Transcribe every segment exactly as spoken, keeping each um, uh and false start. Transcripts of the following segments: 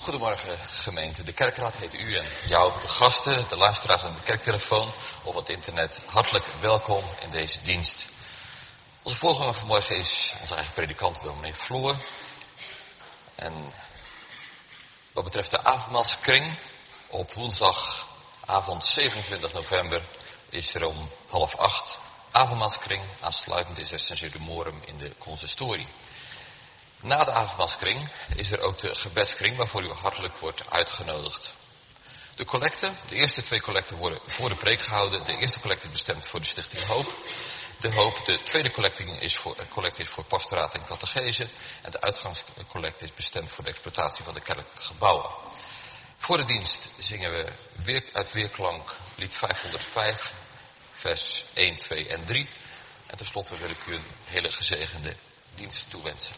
Goedemorgen gemeente. De kerkraad heet u en jou, de gasten, de luisteraars aan de kerktelefoon of op het internet, hartelijk welkom in deze dienst. Onze voorganger vanmorgen is onze eigen predikant, dominee Floor. En wat betreft de avondmaalskring, op woensdagavond zevenentwintig november is er om half acht avondmaalskring, aansluitend in zestien Morum in de consistorie. Na de avondmaalskring is er ook de gebedskring waarvoor u hartelijk wordt uitgenodigd. De collecten, de eerste twee collecten worden voor de preek gehouden. De eerste collecte is bestemd voor de Stichting Hoop. De Hoop, de tweede collecte is voor, collecte is voor pastoraat en catechese. En de uitgangscollecte is bestemd voor de exploitatie van de kerkelijke gebouwen. Voor de dienst zingen we weer, uit weerklank lied vijfhonderdvijf, vers één, twee en drie. En tenslotte wil ik u een hele gezegende dienst toewensen.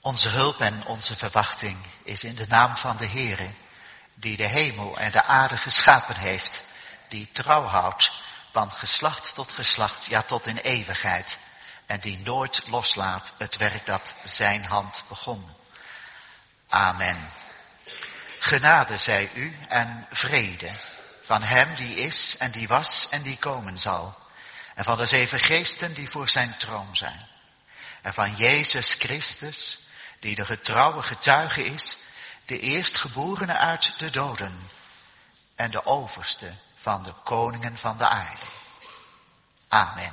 Onze hulp en onze verwachting is in de naam van de Heere, die de hemel en de aarde geschapen heeft, die trouw houdt van geslacht tot geslacht, ja tot in eeuwigheid, en die nooit loslaat het werk dat zijn hand begon. Amen. Genade zij u en vrede van hem die is en die was en die komen zal, en van de zeven geesten die voor zijn troon zijn, en van Jezus Christus, die de getrouwe getuige is, de eerstgeborene uit de doden en de overste van de koningen van de aarde. Amen.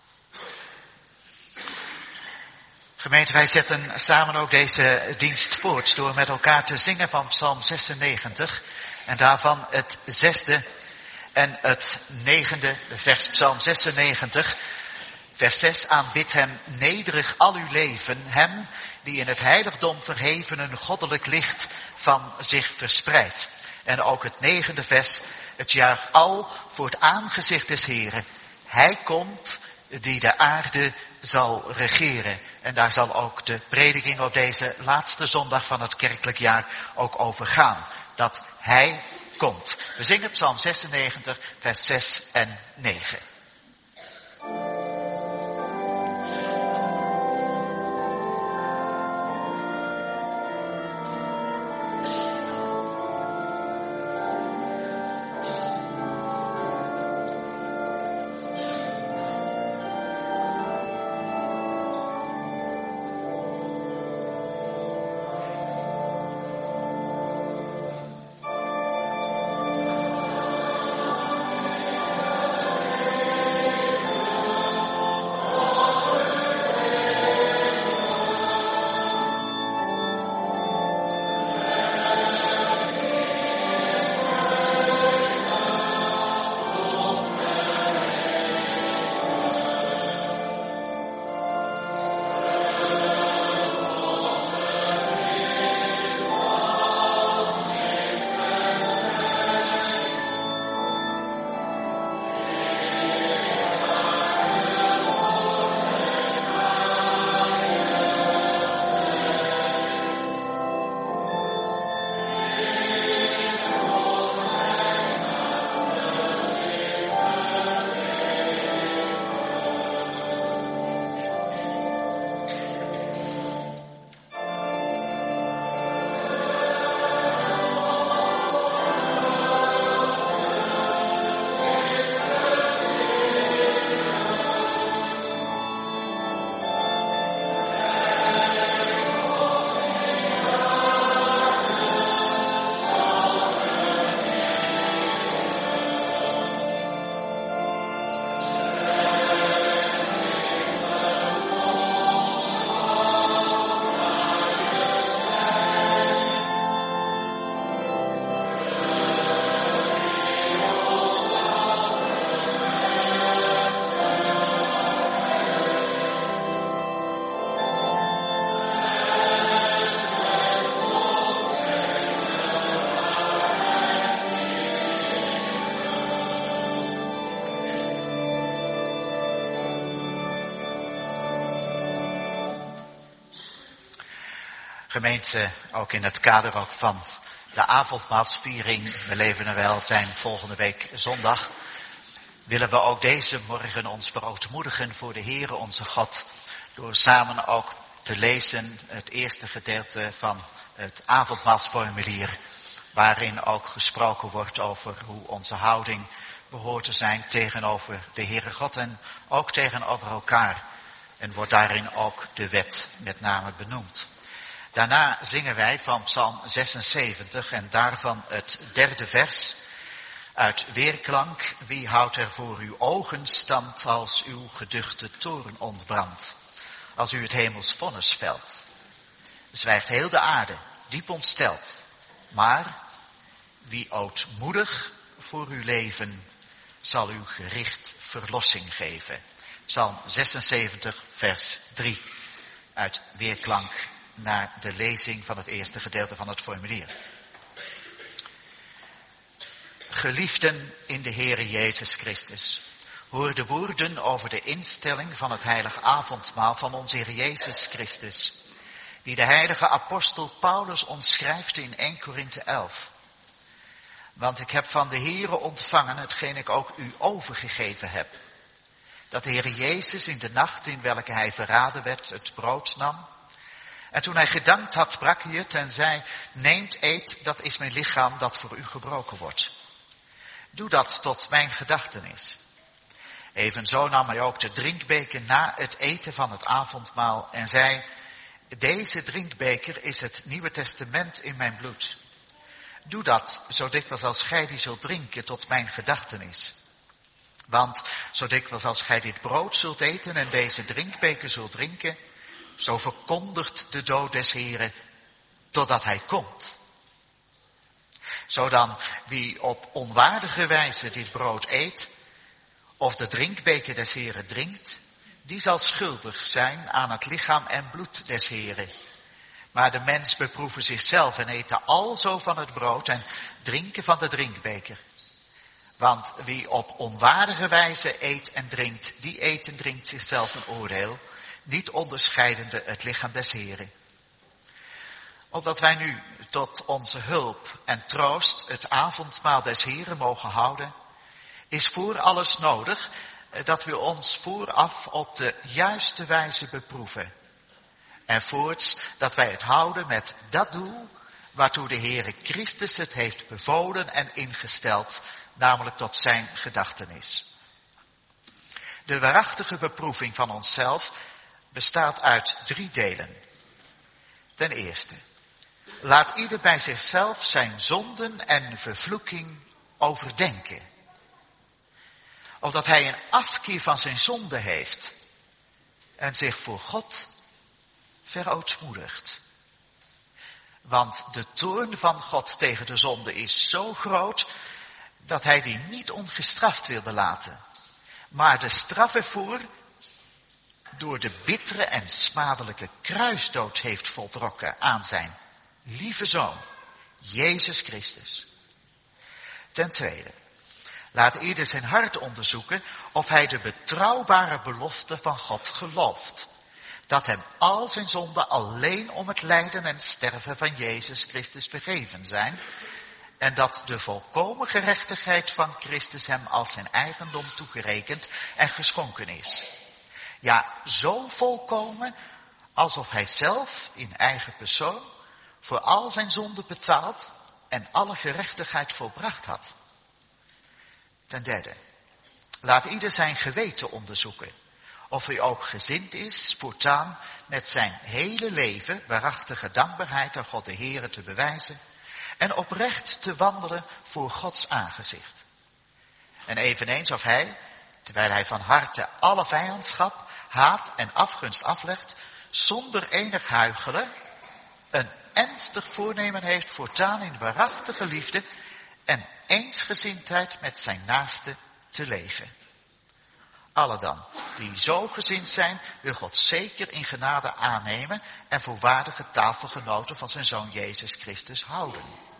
Gemeente, wij zetten samen ook deze dienst voort door met elkaar te zingen van Psalm zesennegentig en daarvan het zesde en het negende vers. Psalm zesennegentig, vers zes. Aanbid hem nederig al uw leven, hem die in het heiligdom verheven een goddelijk licht van zich verspreidt. En ook het negende vers, het jaar al voor het aangezicht des Heren. Hij komt die de aarde zal regeren. En daar zal ook de prediking op deze laatste zondag van het kerkelijk jaar ook over gaan. Dat hij komt. We zingen Psalm zesennegentig, vers zes en negen. Gemeente, ook in het kader ook van de avondmaalsviering, we leven er wel zijn volgende week zondag, willen we ook deze morgen ons verootmoedigen voor de Heere onze God, door samen ook te lezen het eerste gedeelte van het avondmaalsformulier, waarin ook gesproken wordt over hoe onze houding behoort te zijn tegenover de Heere God en ook tegenover elkaar. En wordt daarin ook de wet met name benoemd. Daarna zingen wij van Psalm zesenzeventig en daarvan het derde vers uit weerklank. Wie houdt er voor uw ogen stand als uw geduchte toorn ontbrandt? Als u het hemels vonnis velt. Zwijgt heel de aarde, diep ontsteld. Maar wie ootmoedig voor uw leven, zal uw gericht verlossing geven. Psalm zesenzeventig vers drie uit weerklank naar de lezing van het eerste gedeelte van het formulier. Geliefden in de Heere Jezus Christus, hoor de woorden over de instelling van het heilige avondmaal van onze Heer Jezus Christus, die de heilige apostel Paulus ons schrijft in Eerste Korinthe elf. Want ik heb van de Heere ontvangen hetgeen ik ook u overgegeven heb. Dat de Heere Jezus in de nacht in welke hij verraden werd het brood nam. En toen hij gedankt had, brak hij het en zei, neemt, eet, dat is mijn lichaam dat voor u gebroken wordt. Doe dat tot mijn gedachtenis. Evenzo nam hij ook de drinkbeker na het eten van het avondmaal en zei, deze drinkbeker is het Nieuwe Testament in mijn bloed. Doe dat zo dikwijls als gij die zult drinken tot mijn gedachtenis. Want zo dikwijls als gij dit brood zult eten en deze drinkbeker zult drinken, zo verkondigt de dood des Heren totdat hij komt. Zo dan, wie op onwaardige wijze dit brood eet, of de drinkbeker des Heren drinkt, die zal schuldig zijn aan het lichaam en bloed des Heren. Maar de mens beproeven zichzelf en eten alzo van het brood en drinken van de drinkbeker. Want wie op onwaardige wijze eet en drinkt, die eet en drinkt zichzelf een oordeel, niet onderscheidende het lichaam des Heren. Opdat wij nu tot onze hulp en troost het avondmaal des Heren mogen houden, is voor alles nodig dat we ons vooraf op de juiste wijze beproeven. En voorts dat wij het houden met dat doel waartoe de Heere Christus het heeft bevolen en ingesteld, namelijk tot zijn gedachtenis. De waarachtige beproeving van onszelf bestaat uit drie delen. Ten eerste, laat ieder bij zichzelf zijn zonden en vervloeking overdenken. Opdat hij een afkeer van zijn zonde heeft en zich voor God verootmoedigt. Want de toorn van God tegen de zonde is zo groot dat hij die niet ongestraft wilde laten, maar de straf ervoor door de bittere en smadelijke kruisdood heeft voltrokken aan zijn lieve Zoon, Jezus Christus. Ten tweede, laat ieder zijn hart onderzoeken of hij de betrouwbare belofte van God gelooft, dat hem al zijn zonden alleen om het lijden en sterven van Jezus Christus vergeven zijn, en dat de volkomen gerechtigheid van Christus hem als zijn eigendom toegerekend en geschonken is. Ja, zo volkomen alsof hij zelf in eigen persoon voor al zijn zonden betaald en alle gerechtigheid volbracht had. Ten derde, laat ieder zijn geweten onderzoeken, of hij ook gezind is voortaan met zijn hele leven waarachtige dankbaarheid aan God de Heere te bewijzen en oprecht te wandelen voor Gods aangezicht. En eveneens of hij, terwijl hij van harte alle vijandschap, haat en afgunst aflegt, zonder enig huichelen, een ernstig voornemen heeft voortaan in waarachtige liefde en eensgezindheid met zijn naaste te leven. Alle dan, die zo gezind zijn, wil God zeker in genade aannemen en voor waardige tafelgenoten van zijn Zoon Jezus Christus houden.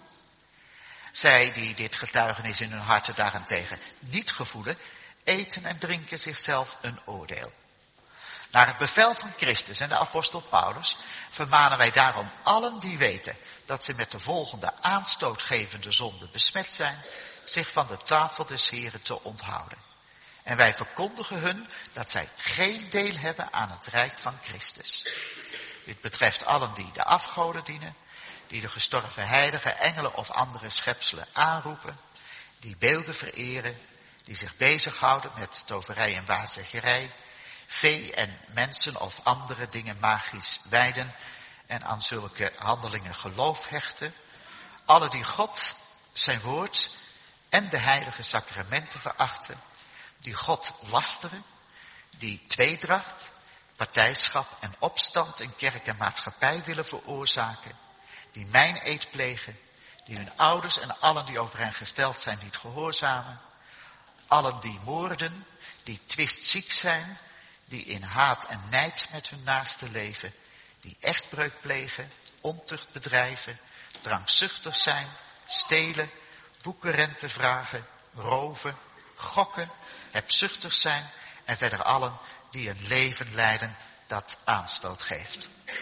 Zij die dit getuigenis in hun harten daarentegen niet gevoelen, eten en drinken zichzelf een oordeel. Naar het bevel van Christus en de apostel Paulus vermanen wij daarom allen die weten dat ze met de volgende aanstootgevende zonde besmet zijn, zich van de tafel des Heren te onthouden. En wij verkondigen hun dat zij geen deel hebben aan het rijk van Christus. Dit betreft allen die de afgoden dienen, die de gestorven heiligen, engelen of andere schepselen aanroepen, die beelden vereren, die zich bezighouden met toverij en waarzeggerij, vee en mensen of andere dingen magisch wijden en aan zulke handelingen geloof hechten, alle die God, zijn woord en de heilige sacramenten verachten, die God lasteren, die tweedracht, partijschap en opstand in kerk en maatschappij willen veroorzaken, die meineed plegen, die hun ouders en allen die over hen gesteld zijn niet gehoorzamen, allen die moorden, die twistziek zijn, die in haat en nijd met hun naaste leven, die echtbreuk plegen, ontucht bedrijven, drankzuchtig zijn, stelen, boekenrente vragen, roven, gokken, hebzuchtig zijn en verder allen die een leven leiden dat aanstoot geeft.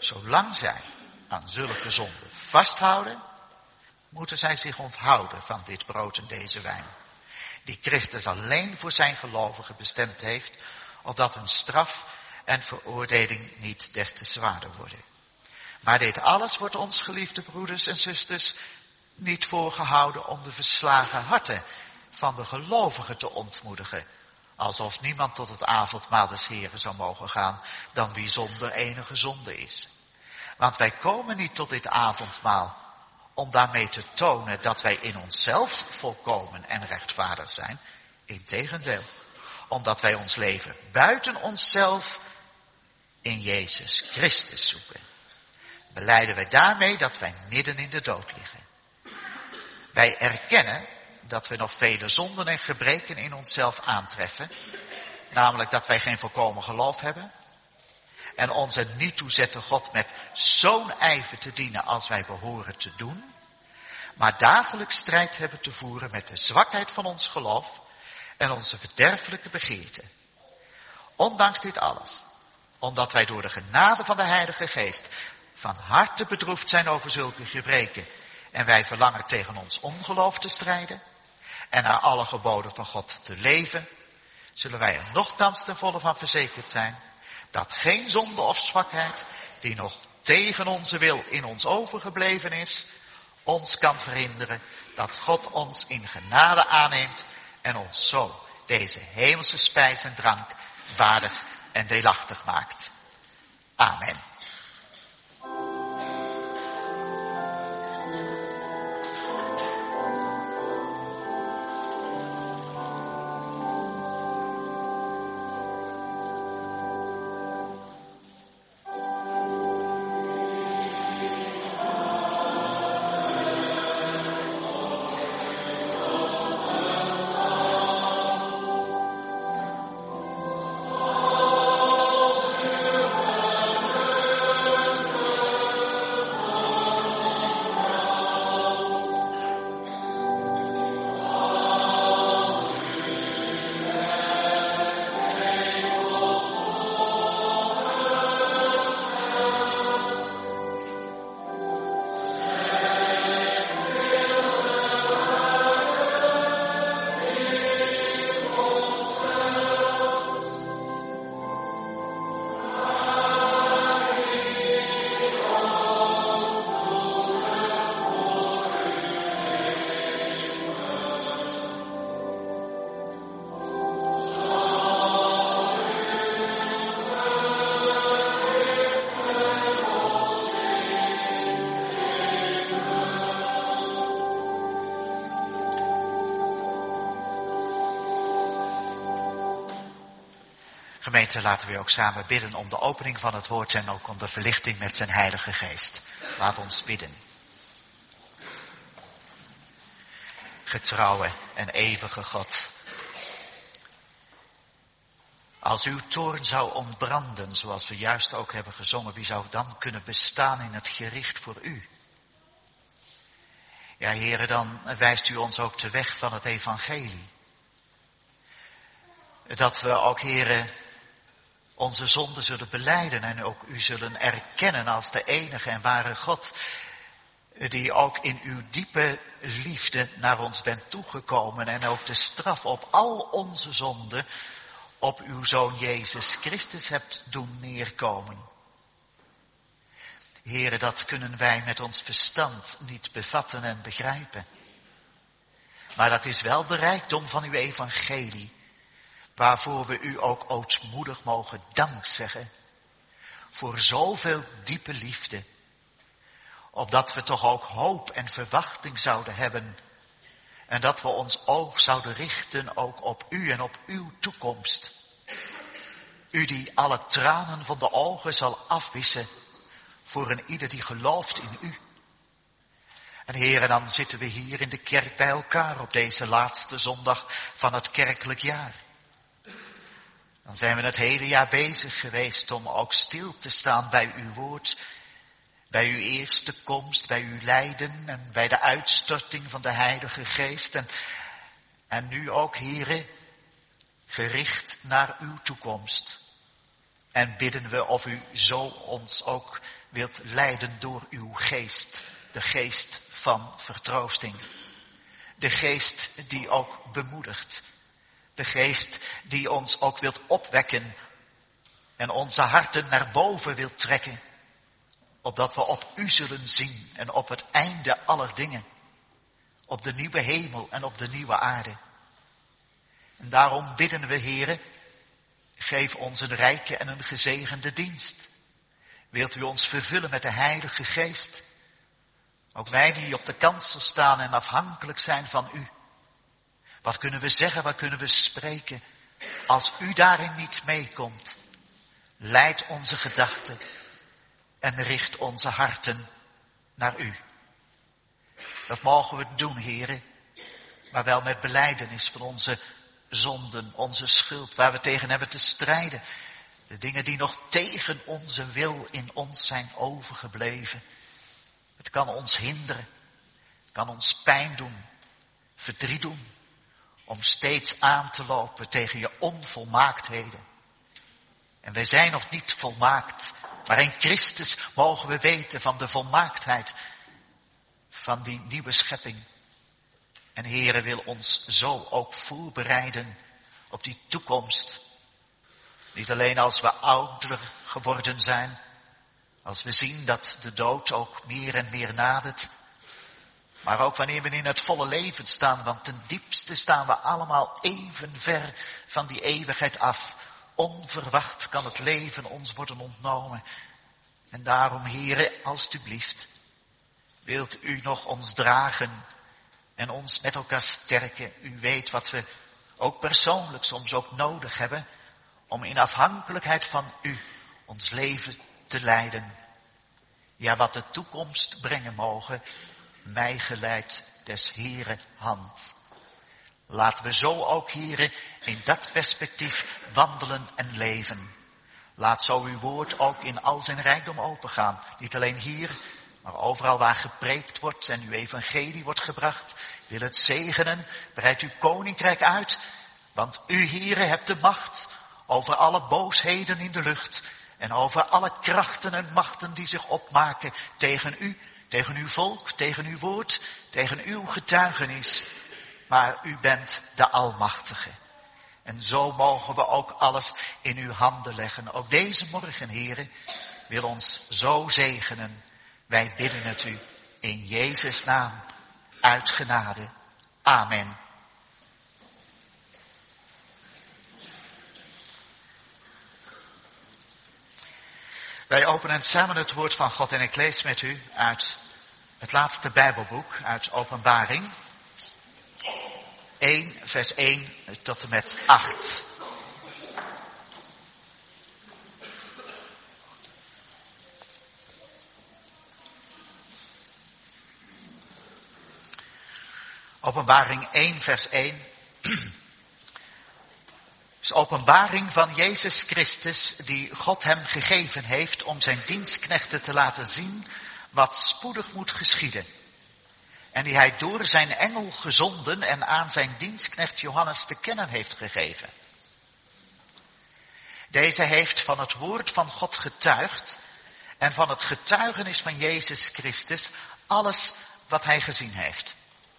zolang zij aan zulke zonden vasthouden, moeten zij zich onthouden van dit brood en deze wijn, die Christus alleen voor zijn gelovigen bestemd heeft, opdat hun straf en veroordeling niet des te zwaarder worden. Maar dit alles wordt ons, geliefde broeders en zusters, niet voorgehouden om de verslagen harten van de gelovigen te ontmoedigen, alsof niemand tot het avondmaal des Heren zou mogen gaan, dan wie zonder enige zonde is. Want wij komen niet tot dit avondmaal om daarmee te tonen dat wij in onszelf volkomen en rechtvaardig zijn. Integendeel, omdat wij ons leven buiten onszelf in Jezus Christus zoeken, belijden wij daarmee dat wij midden in de dood liggen. Wij erkennen dat we nog vele zonden en gebreken in onszelf aantreffen, namelijk dat wij geen volkomen geloof hebben en ons er niet toe zetten God met zo'n ijver te dienen als wij behoren te doen, maar dagelijks strijd hebben te voeren met de zwakheid van ons geloof en onze verderfelijke begeerten. Ondanks dit alles, omdat wij door de genade van de Heilige Geest van harte bedroefd zijn over zulke gebreken en wij verlangen tegen ons ongeloof te strijden en naar alle geboden van God te leven, zullen wij er nochtans ten volle van verzekerd zijn dat geen zonde of zwakheid, die nog tegen onze wil in ons overgebleven is, ons kan verhinderen dat God ons in genade aanneemt en ons zo deze hemelse spijs en drank waardig en deelachtig maakt. Amen. Gemeente, laten we ook samen bidden om de opening van het woord en ook om de verlichting met zijn Heilige Geest. Laat ons bidden. Getrouwe en eeuwige God, als uw toorn zou ontbranden, zoals we juist ook hebben gezongen, wie zou dan kunnen bestaan in het gericht voor u? Ja, Heere, dan wijst u ons ook de weg van het evangelie. Dat we ook, Heere, onze zonden zullen belijden en ook u zullen erkennen als de enige en ware God, die ook in uw diepe liefde naar ons bent toegekomen en ook de straf op al onze zonden op uw Zoon Jezus Christus hebt doen neerkomen. Heere, dat kunnen wij met ons verstand niet bevatten en begrijpen. Maar dat is wel de rijkdom van uw evangelie, waarvoor we u ook ootmoedig mogen dankzeggen voor zoveel diepe liefde, opdat we toch ook hoop en verwachting zouden hebben en dat we ons oog zouden richten ook op u en op uw toekomst. U die alle tranen van de ogen zal afwissen voor een ieder die gelooft in u. En Heere, dan zitten we hier in de kerk bij elkaar op deze laatste zondag van het kerkelijk jaar. Dan zijn we het hele jaar bezig geweest om ook stil te staan bij uw woord, bij uw eerste komst, bij uw lijden en bij de uitstorting van de Heilige Geest. En, en nu ook, Heere, gericht naar uw toekomst. En bidden we of u zo ons ook wilt leiden door uw geest. De geest van vertroosting. De geest die ook bemoedigt. De geest die ons ook wilt opwekken en onze harten naar boven wilt trekken. Opdat we op u zullen zien en op het einde aller dingen. Op de nieuwe hemel en op de nieuwe aarde. En daarom bidden we, Heere, geef ons een rijke en een gezegende dienst. Wilt u ons vervullen met de Heilige Geest? Ook wij die op de kansel staan en afhankelijk zijn van u. Wat kunnen we zeggen, wat kunnen we spreken, als u daarin niet meekomt? Leid onze gedachten en richt onze harten naar u. Dat mogen we doen, Heere, maar wel met belijdenis van onze zonden, onze schuld, waar we tegen hebben te strijden. De dingen die nog tegen onze wil in ons zijn overgebleven. Het kan ons hinderen, het kan ons pijn doen, verdriet doen, om steeds aan te lopen tegen je onvolmaaktheden. En wij zijn nog niet volmaakt, maar in Christus mogen we weten van de volmaaktheid van die nieuwe schepping. En Heere wil ons zo ook voorbereiden op die toekomst. Niet alleen als we ouder geworden zijn, als we zien dat de dood ook meer en meer nadert. Maar ook wanneer we in het volle leven staan, want ten diepste staan we allemaal even ver van die eeuwigheid af. Onverwacht kan het leven ons worden ontnomen. En daarom, Heere, alstublieft, wilt u nog ons dragen en ons met elkaar sterken. U weet wat we ook persoonlijk soms ook nodig hebben om in afhankelijkheid van u ons leven te leiden. Ja, wat de toekomst brengen mogen, mij geleid des Heere hand. Laten we zo ook, Heere, in dat perspectief wandelen en leven. Laat zo uw woord ook in al zijn rijkdom opengaan. Niet alleen hier, maar overal waar gepreekt wordt en uw evangelie wordt gebracht. Wil het zegenen, breid uw koninkrijk uit. Want u, Heere, hebt de macht over alle boosheden in de lucht. En over alle krachten en machten die zich opmaken tegen u, tegen uw volk, tegen uw woord, tegen uw getuigenis. Maar u bent de Almachtige. En zo mogen we ook alles in uw handen leggen. Ook deze morgen, Heere, wil ons zo zegenen. Wij bidden het u in Jezus' naam, uit genade. Amen. Wij openen samen het woord van God en ik lees met u uit het laatste Bijbelboek, uit Openbaring. één, vers één tot en met acht. Openbaring één, vers één. is openbaring van Jezus Christus die God hem gegeven heeft om zijn dienstknechten te laten zien wat spoedig moet geschieden. En die hij door zijn engel gezonden en aan zijn dienstknecht Johannes te kennen heeft gegeven. Deze heeft van het woord van God getuigd en van het getuigenis van Jezus Christus alles wat hij gezien heeft.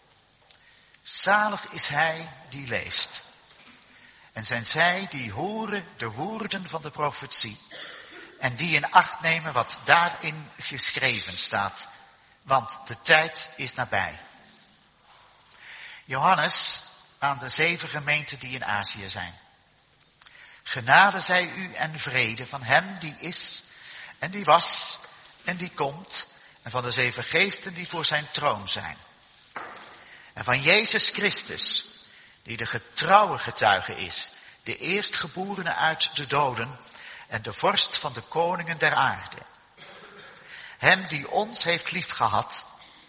Zalig is hij die leest. En zijn zij die horen de woorden van de profetie en die in acht nemen wat daarin geschreven staat, want de tijd is nabij. Johannes aan de zeven gemeenten die in Azië zijn. Genade zij u en vrede van hem die is en die was en die komt en van de zeven geesten die voor zijn troon zijn. En van Jezus Christus, die de getrouwe getuige is, de eerstgeborene uit de doden en de vorst van de koningen der aarde. Hem die ons heeft liefgehad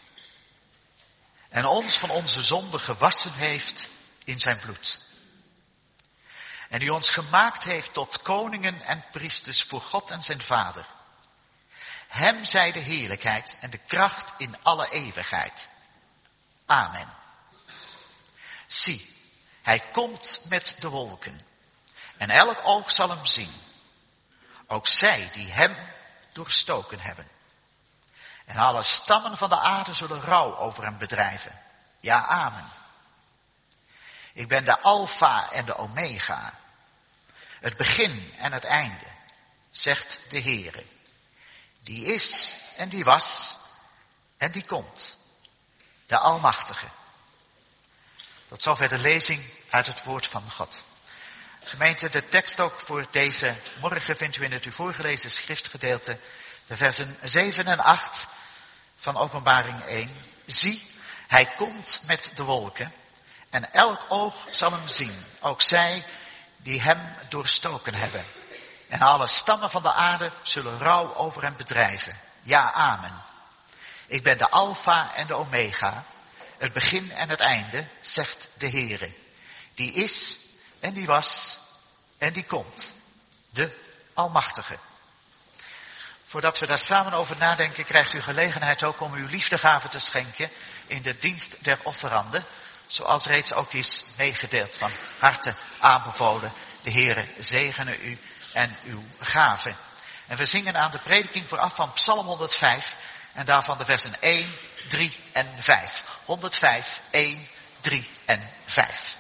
en ons van onze zonde gewassen heeft in zijn bloed. En die ons gemaakt heeft tot koningen en priesters voor God en zijn Vader. Hem zij de heerlijkheid en de kracht in alle eeuwigheid. Amen. Zie, hij komt met de wolken en elk oog zal hem zien. Ook zij die hem doorstoken hebben. En alle stammen van de aarde zullen rouw over hem bedrijven. Ja, amen. Ik ben de Alpha en de Omega, het begin en het einde, zegt de Heere. Die is en die was en die komt, de Almachtige. Tot zover de lezing uit het woord van God. Gemeente, de tekst ook voor deze morgen vindt u in het u voorgelezen schriftgedeelte, de versen zeven en acht van Openbaring één. Zie, hij komt met de wolken en elk oog zal hem zien, ook zij die hem doorstoken hebben. En alle stammen van de aarde zullen rouw over hem bedrijven. Ja, amen. Ik ben de Alpha en de Omega, het begin en het einde, zegt de Heere. Die is en die was en die komt, de Almachtige. Voordat we daar samen over nadenken, krijgt u gelegenheid ook om uw liefdegave te schenken in de dienst der offeranden, zoals reeds ook is meegedeeld, van harte aanbevolen. De Heere zegene u en uw gave. En we zingen aan de prediking vooraf van Psalm honderdvijf en daarvan de versen één, drie en vijf. honderdvijf, één, drie en vijf.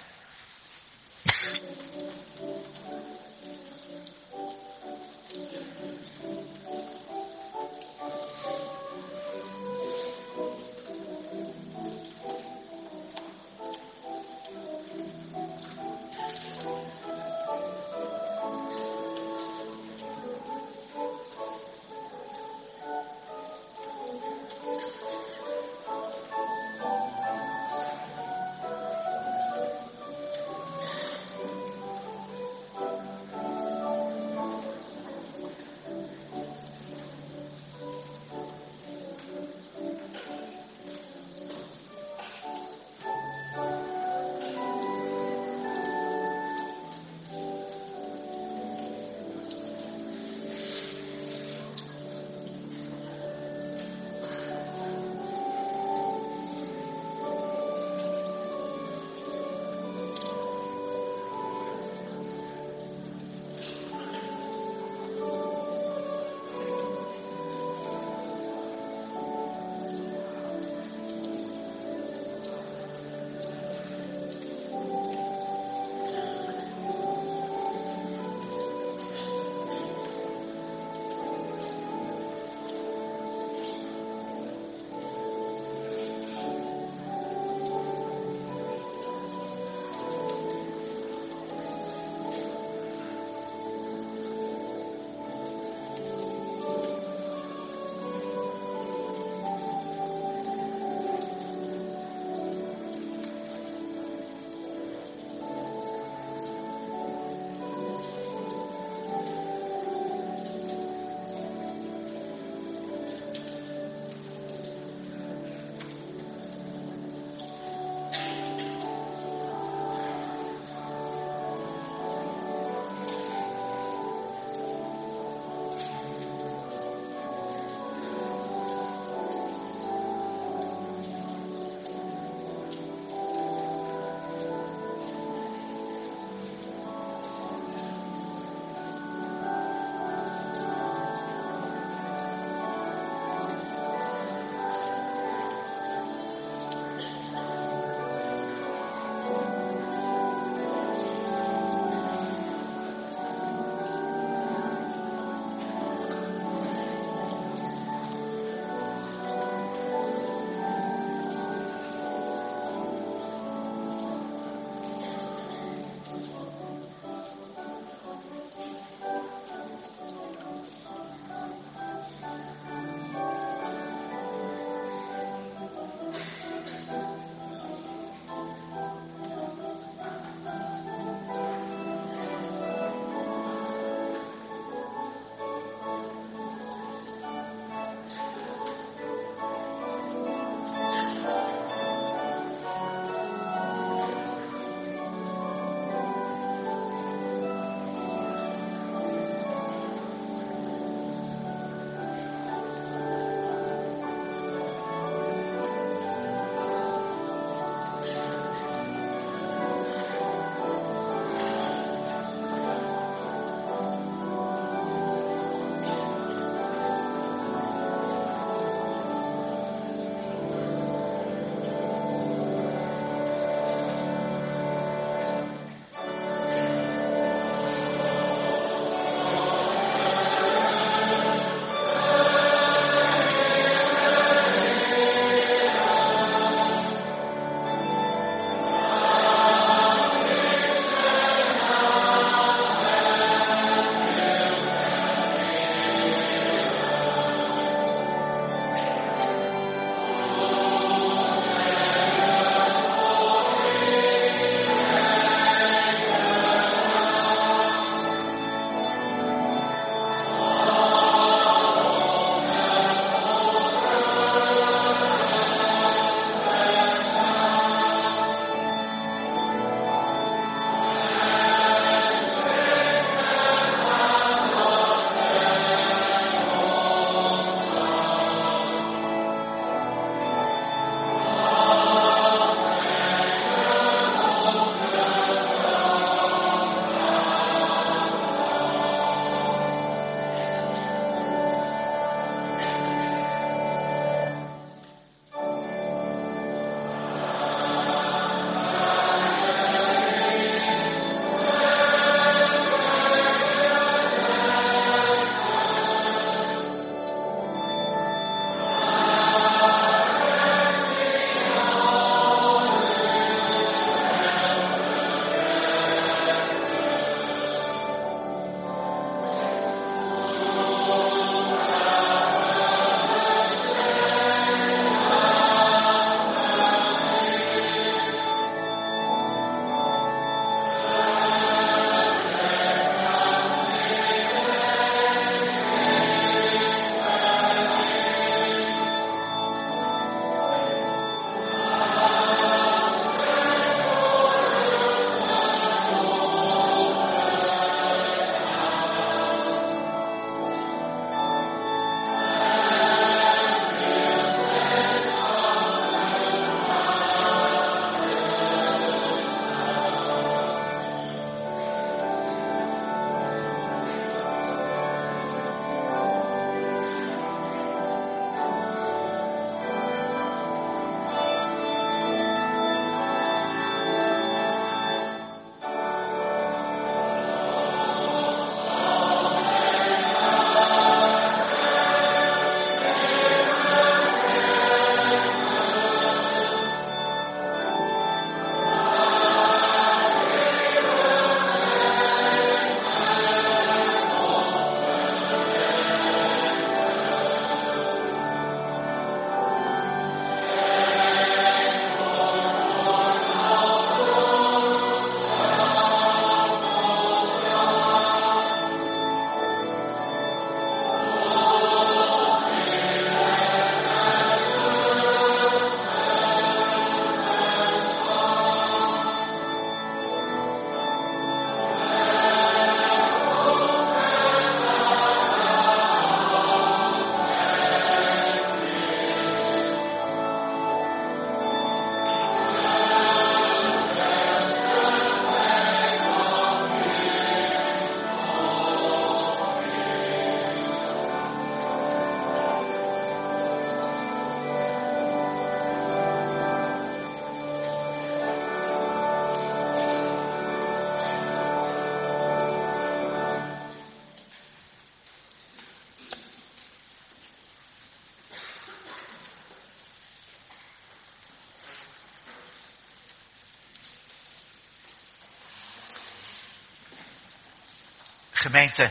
Gemeente,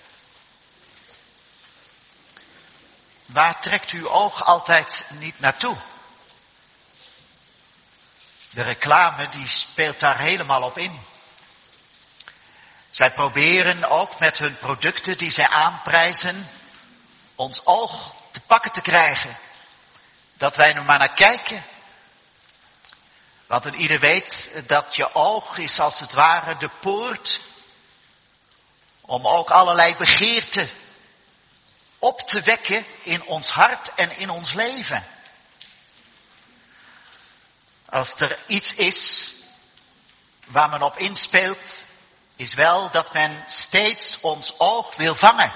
waar trekt uw oog altijd niet naartoe? De reclame die speelt daar helemaal op in. Zij proberen ook met hun producten die zij aanprijzen ons oog te pakken te krijgen. Dat wij er maar naar kijken. Want een ieder weet dat je oog is als het ware de poort om ook allerlei begeerten op te wekken in ons hart en in ons leven. Als er iets is waar men op inspeelt, is wel dat men steeds ons oog wil vangen.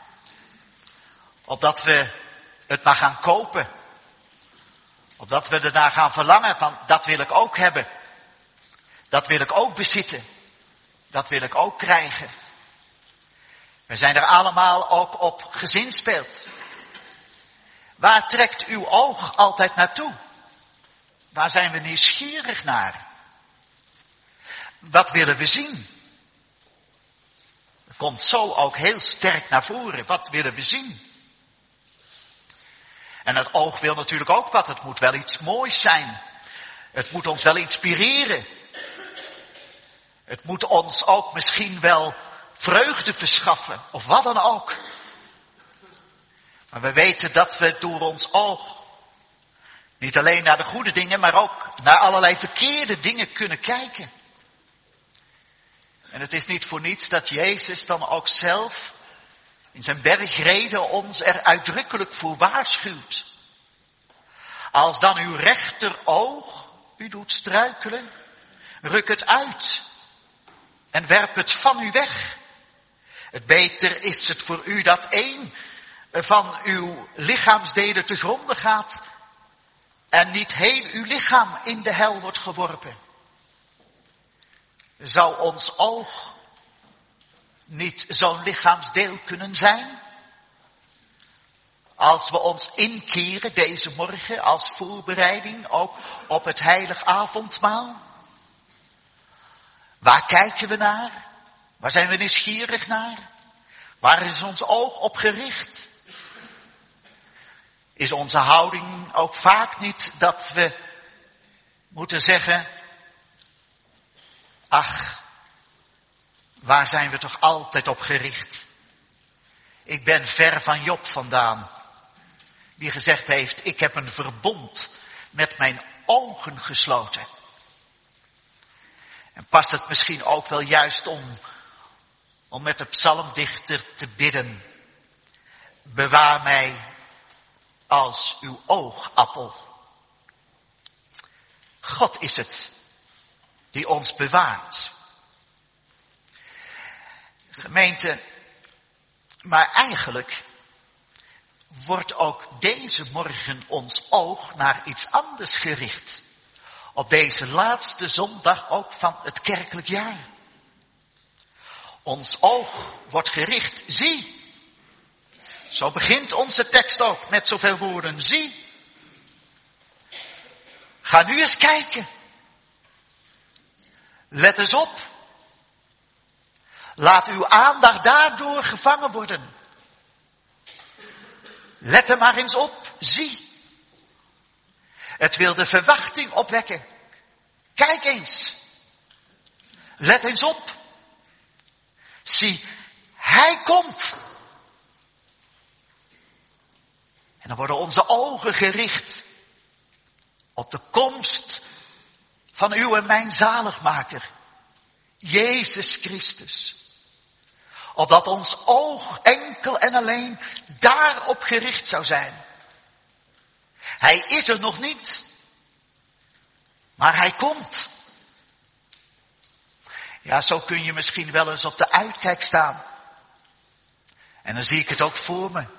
Opdat we het maar gaan kopen. Opdat we ernaar gaan verlangen van dat wil ik ook hebben. Dat wil ik ook bezitten. Dat wil ik ook krijgen. We zijn er allemaal ook op gezinspeeld. Waar trekt uw oog altijd naartoe? Waar zijn we nieuwsgierig naar? Wat willen we zien? Het komt zo ook heel sterk naar voren. Wat willen we zien? En het oog wil natuurlijk ook wat. Het moet wel iets moois zijn. Het moet ons wel inspireren. Het moet ons ook misschien wel vreugde verschaffen. Of wat dan ook. Maar we weten dat we door ons oog niet alleen naar de goede dingen, maar ook naar allerlei verkeerde dingen kunnen kijken. En het is niet voor niets dat Jezus dan ook zelf in zijn bergreden ons er uitdrukkelijk voor waarschuwt. Als dan uw rechteroog u doet struikelen, ruk het uit en werp het van u weg. Het beter is het voor u dat één van uw lichaamsdelen te gronde gaat en niet heel uw lichaam in de hel wordt geworpen. Zou ons oog niet zo'n lichaamsdeel kunnen zijn? Als we ons inkeren deze morgen als voorbereiding ook op het heilig avondmaal. Waar kijken we naar? Waar zijn we nieuwsgierig naar? Waar is ons oog op gericht? Is onze houding ook vaak niet dat we moeten zeggen, ach, waar zijn we toch altijd op gericht? Ik ben ver van Job vandaan, die gezegd heeft, ik heb een verbond met mijn ogen gesloten. En past het misschien ook wel juist om, om met de psalmdichter te bidden, bewaar mij als uw oogappel. God is het die ons bewaart. Gemeente, maar eigenlijk wordt ook deze morgen ons oog naar iets anders gericht. Op deze laatste zondag ook van het kerkelijk jaar. Ons oog wordt gericht, zie. Zo begint onze tekst ook met zoveel woorden, zie. Ga nu eens kijken. Let eens op. Laat uw aandacht daardoor gevangen worden. Let er maar eens op, zie. Het wil de verwachting opwekken. Kijk eens. Let eens op. Zie, hij komt. En dan worden onze ogen gericht op de komst van uw en mijn zaligmaker, Jezus Christus. Opdat ons oog enkel en alleen daarop gericht zou zijn. Hij is er nog niet, maar hij komt. Ja, zo kun je misschien wel eens op de uitkijk staan. En dan zie ik het ook voor me.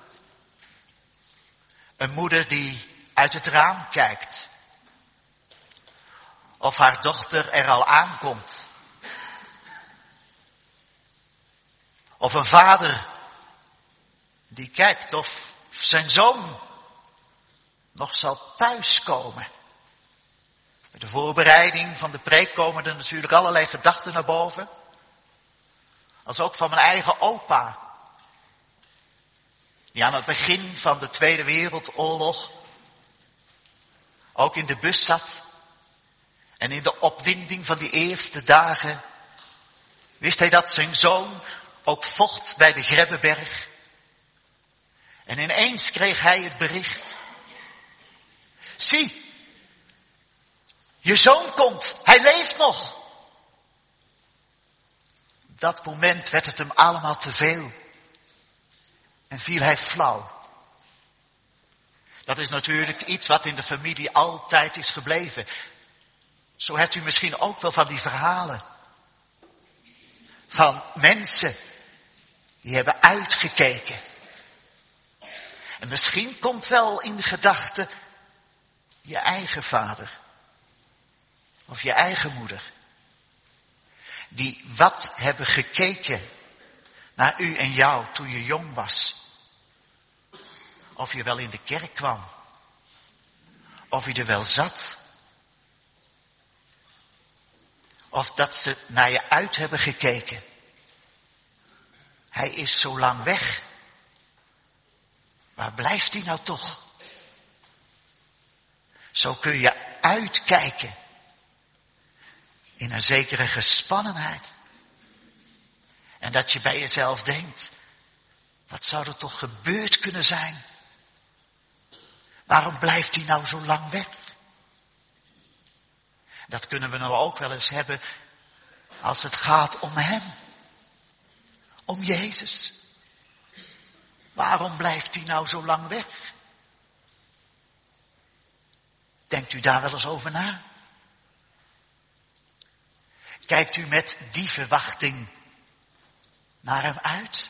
Een moeder die uit het raam kijkt. Of haar dochter er al aankomt. Of een vader die kijkt of zijn zoon nog zal thuiskomen. Met de voorbereiding van de preek komen er natuurlijk allerlei gedachten naar boven. Als ook van mijn eigen opa. Die aan het begin van de Tweede Wereldoorlog ook in de bus zat. En in de opwinding van die eerste dagen wist hij dat zijn zoon ook vocht bij de Grebbeberg. En ineens kreeg hij het bericht. Zie, je zoon komt, hij leeft nog. Op dat moment werd het hem allemaal te veel. En viel hij flauw. Dat is natuurlijk iets wat in de familie altijd is gebleven. Zo hebt u misschien ook wel van die verhalen. Van mensen die hebben uitgekeken. En misschien komt wel in de gedachte je eigen vader. Of je eigen moeder. Die wat hebben gekeken naar u en jou toen je jong was. Of je wel in de kerk kwam. Of je er wel zat. Of dat ze naar je uit hebben gekeken. Hij is zo lang weg. Waar blijft hij nou toch? Zo kun je uitkijken. In een zekere gespannenheid. En dat je bij jezelf denkt. Wat zou er toch gebeurd kunnen zijn? Waarom blijft hij nou zo lang weg? Dat kunnen we nou ook wel eens hebben als het gaat om hem. Om Jezus. Waarom blijft hij nou zo lang weg? Denkt u daar wel eens over na? Kijkt u met die verwachting naar hem uit?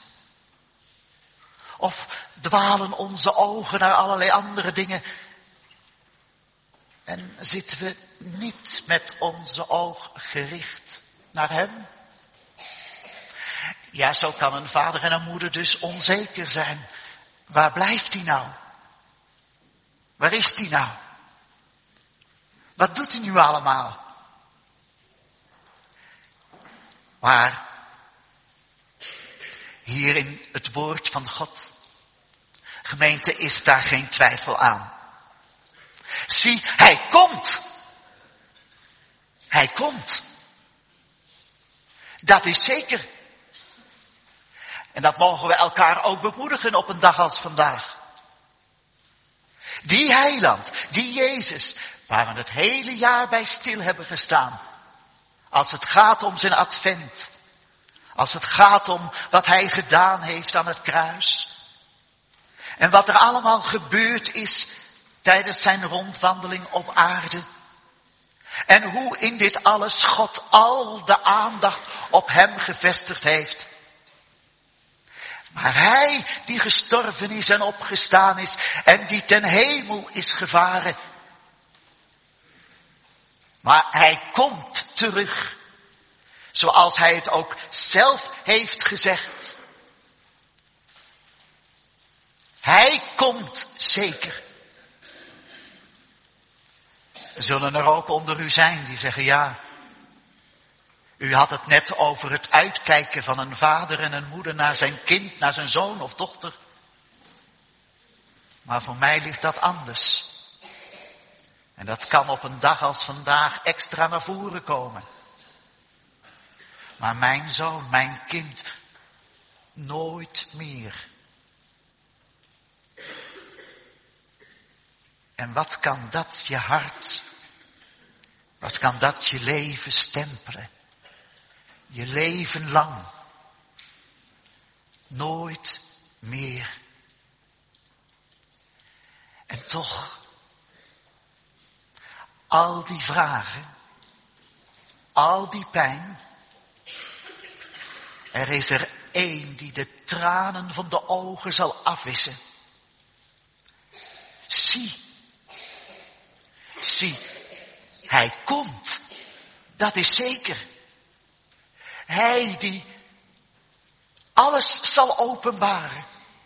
Of dwalen onze ogen naar allerlei andere dingen? En zitten we niet met onze oog gericht naar hem? Ja, zo kan een vader en een moeder dus onzeker zijn. Waar blijft hij nou? Waar is hij nou? Wat doet hij nu allemaal? Maar hier in het woord van God, gemeente, is daar geen twijfel aan. Zie, hij komt. Hij komt. Dat is zeker. En dat mogen we elkaar ook bemoedigen op een dag als vandaag. Die heiland, die Jezus, waar we het hele jaar bij stil hebben gestaan. Als het gaat om zijn advent. Als het gaat om wat hij gedaan heeft aan het kruis. En wat er allemaal gebeurd is tijdens zijn rondwandeling op aarde. En hoe in dit alles God al de aandacht op hem gevestigd heeft. Maar hij die gestorven is en opgestaan is en die ten hemel is gevaren. Maar hij komt terug. Zoals hij het ook zelf heeft gezegd. Hij komt zeker. Er zullen er ook onder u zijn die zeggen ja. U had het net over het uitkijken van een vader en een moeder naar zijn kind, naar zijn zoon of dochter. Maar voor mij ligt dat anders. En dat kan op een dag als vandaag extra naar voren komen. Maar mijn zoon, mijn kind, nooit meer. En wat kan dat je hart, wat kan dat je leven stempelen? Je leven lang. Nooit meer. En toch, al die vragen, al die pijn, er is er één die de tranen van de ogen zal afwissen. Zie, zie, hij komt, dat is zeker. Hij die alles zal openbaren.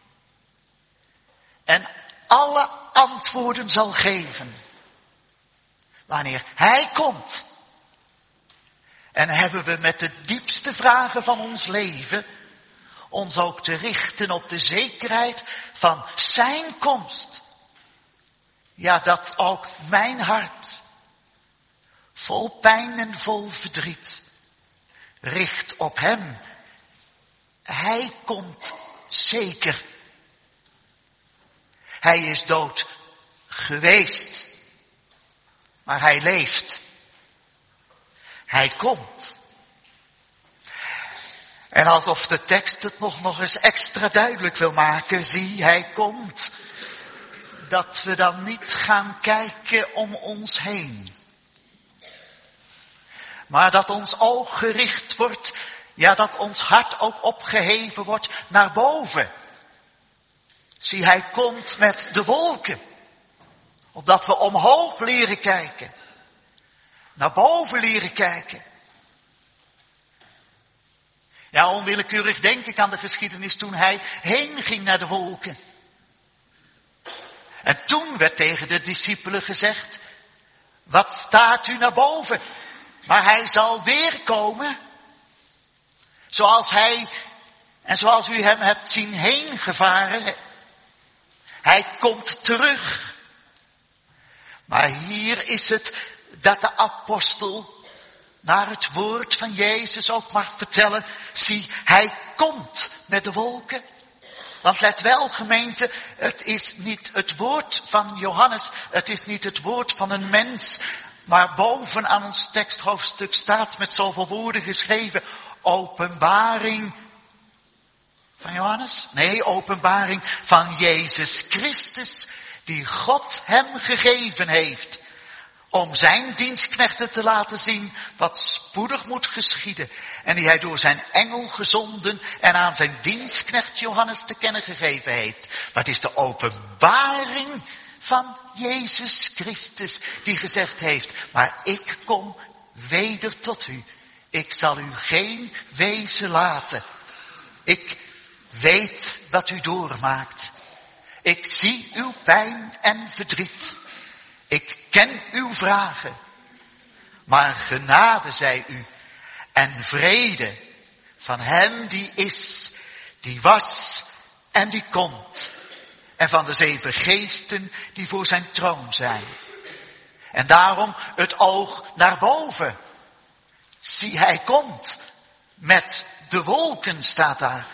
En alle antwoorden zal geven. Wanneer hij komt. En hebben we met de diepste vragen van ons leven ons ook te richten op de zekerheid van zijn komst. Ja, dat ook mijn hart, vol pijn en vol verdriet, richt op hem. Hij komt zeker. Hij is dood geweest, maar hij leeft. Hij komt. En alsof de tekst het nog, nog eens extra duidelijk wil maken, zie, hij komt. Dat we dan niet gaan kijken om ons heen. Maar dat ons oog gericht wordt, ja, dat ons hart ook opgeheven wordt naar boven. Zie, hij komt met de wolken. Opdat we omhoog leren kijken. Naar boven leren kijken. Ja, onwillekeurig denk ik aan de geschiedenis toen hij heen ging naar de wolken. En toen werd tegen de discipelen gezegd, wat staart u naar boven? Maar hij zal weer komen. Zoals hij en zoals u hem hebt zien heen gevaren. Hij komt terug. Maar hier is het dat de apostel naar het woord van Jezus ook mag vertellen. Zie, hij komt met de wolken. Want let wel, gemeente, het is niet het woord van Johannes, het is niet het woord van een mens, maar boven aan ons teksthoofdstuk staat met zoveel woorden geschreven, openbaring van Johannes? Nee, openbaring van Jezus Christus, die God hem gegeven heeft, om zijn dienstknechten te laten zien wat spoedig moet geschieden. En die hij door zijn engel gezonden en aan zijn dienstknecht Johannes te kennen gegeven heeft. Maar het is de openbaring van Jezus Christus die gezegd heeft, maar ik kom weder tot u. Ik zal u geen wezen laten. Ik weet wat u doormaakt. Ik zie uw pijn en verdriet. Ik ken uw vragen, maar genade zij u en vrede van hem die is, die was en die komt. En van de zeven geesten die voor zijn troon zijn. En daarom het oog naar boven. Zie, hij komt met de wolken, staat daar.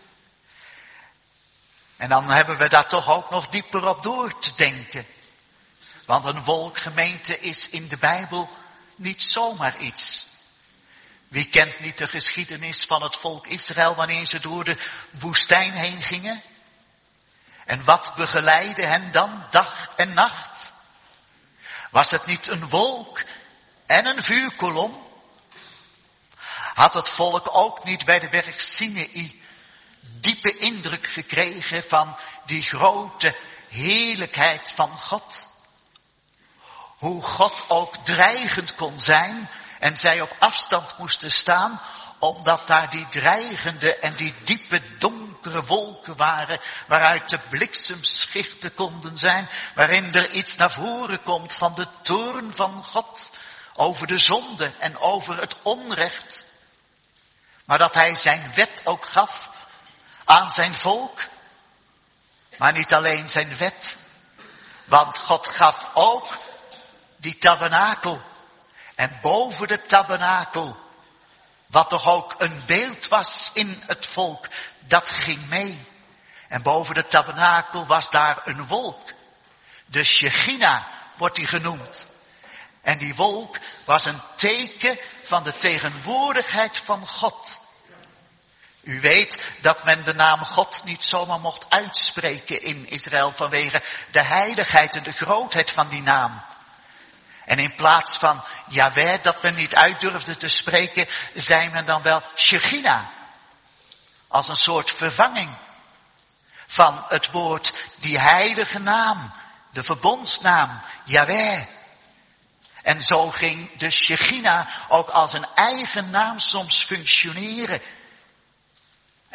En dan hebben we daar toch ook nog dieper op door te denken. Want een wolkgemeente is in de Bijbel niet zomaar iets. Wie kent niet de geschiedenis van het volk Israël wanneer ze door de woestijn heen gingen? En wat begeleidde hen dan dag en nacht? Was het niet een wolk en een vuurkolom? Had het volk ook niet bij de berg Sinaï diepe indruk gekregen van die grote heerlijkheid van God? Hoe God ook dreigend kon zijn en zij op afstand moesten staan, omdat daar die dreigende en die diepe donkere wolken waren, waaruit de bliksemschichten konden zijn, waarin er iets naar voren komt van de toorn van God over de zonde en over het onrecht. Maar dat hij zijn wet ook gaf aan zijn volk, maar niet alleen zijn wet, want God gaf ook die tabernakel. En boven de tabernakel, wat toch ook een beeld was in het volk, dat ging mee. En boven de tabernakel was daar een wolk. De Shechina wordt die genoemd. En die wolk was een teken van de tegenwoordigheid van God. U weet dat men de naam God niet zomaar mocht uitspreken in Israël vanwege de heiligheid en de grootheid van die naam. En in plaats van Yahweh, dat men niet uit durfde te spreken, zei men dan wel Shechina. Als een soort vervanging van het woord, die heilige naam, de verbondsnaam, Yahweh. En zo ging de Shechina ook als een eigen naam soms functioneren.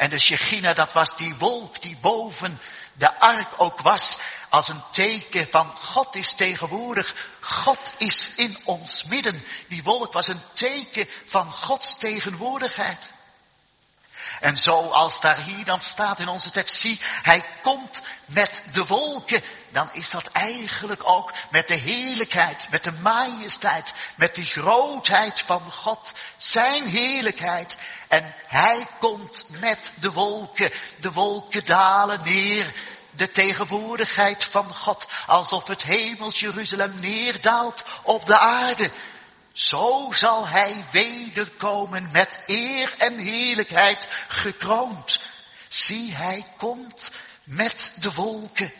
En de Shechina, dat was die wolk die boven de ark ook was, als een teken van God is tegenwoordig. God is in ons midden. Die wolk was een teken van Gods tegenwoordigheid. En zoals daar hier dan staat in onze tekst, zie, hij komt met de wolken. Dan is dat eigenlijk ook met de heerlijkheid, met de majesteit, met de grootheid van God. Zijn heerlijkheid. En hij komt met de wolken. De wolken dalen neer. De tegenwoordigheid van God. Alsof het hemels Jeruzalem neerdaalt op de aarde. Zo zal hij wederkomen met eer en heerlijkheid gekroond. Zie, hij komt met de wolken.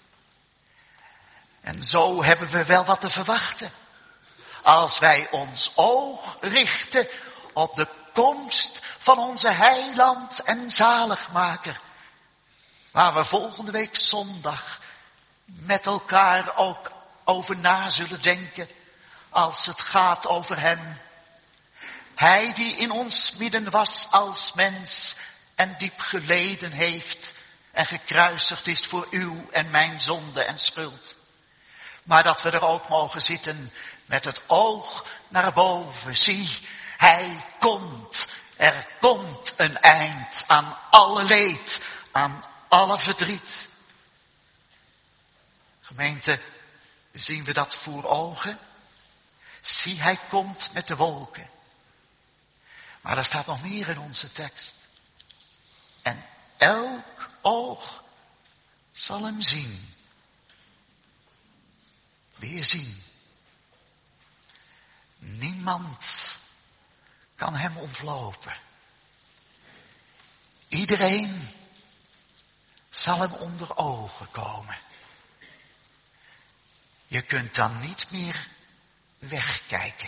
En zo hebben we wel wat te verwachten. Als wij ons oog richten op de komst van onze heiland en zaligmaker. Waar we volgende week zondag met elkaar ook over na zullen denken. Als het gaat over hem. Hij die in ons midden was als mens en diep geleden heeft en gekruisigd is voor uw en mijn zonde en schuld. Maar dat we er ook mogen zitten met het oog naar boven. Zie, hij komt. Er komt een eind aan alle leed, aan alle verdriet. Gemeente, zien we dat voor ogen? Zie, hij komt met de wolken. Maar er staat nog meer in onze tekst. En elk oog zal hem zien. Weer zien. Niemand kan hem ontlopen. Iedereen zal hem onder ogen komen. Je kunt dan niet meer wegkijken.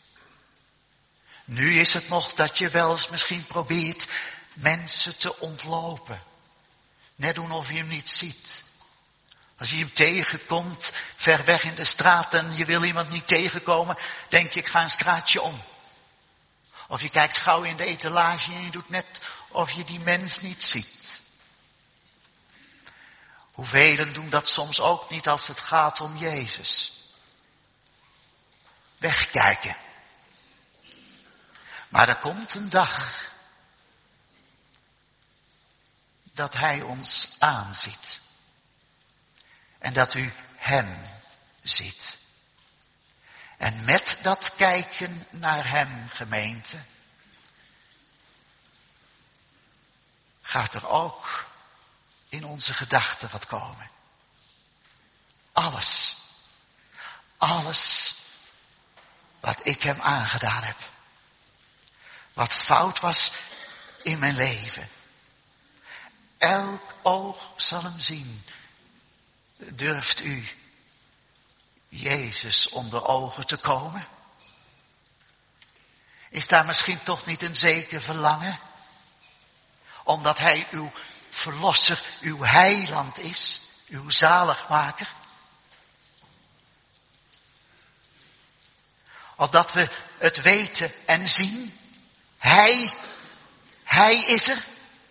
Nu is het nog dat je wel eens misschien probeert mensen te ontlopen. Net doen of je hem niet ziet. Als je hem tegenkomt, ver weg in de straat en je wil iemand niet tegenkomen, denk je ik ga een straatje om. Of je kijkt gauw in de etalage en je doet net of je die mens niet ziet. Hoevelen doen dat soms ook niet als het gaat om Jezus. Wegkijken. Maar er komt een dag dat hij ons aanziet. En dat u hem ziet. En met dat kijken naar hem, gemeente, gaat er ook in onze gedachten wat komen. Alles. Alles wat ik hem aangedaan heb. Wat fout was in mijn leven. Elk oog zal hem zien. Durft u Jezus onder ogen te komen? Is daar misschien toch niet een zeker verlangen? Omdat hij uw verlosser, uw heiland is, uw zaligmaker? Opdat we het weten en zien. Hij, hij is er.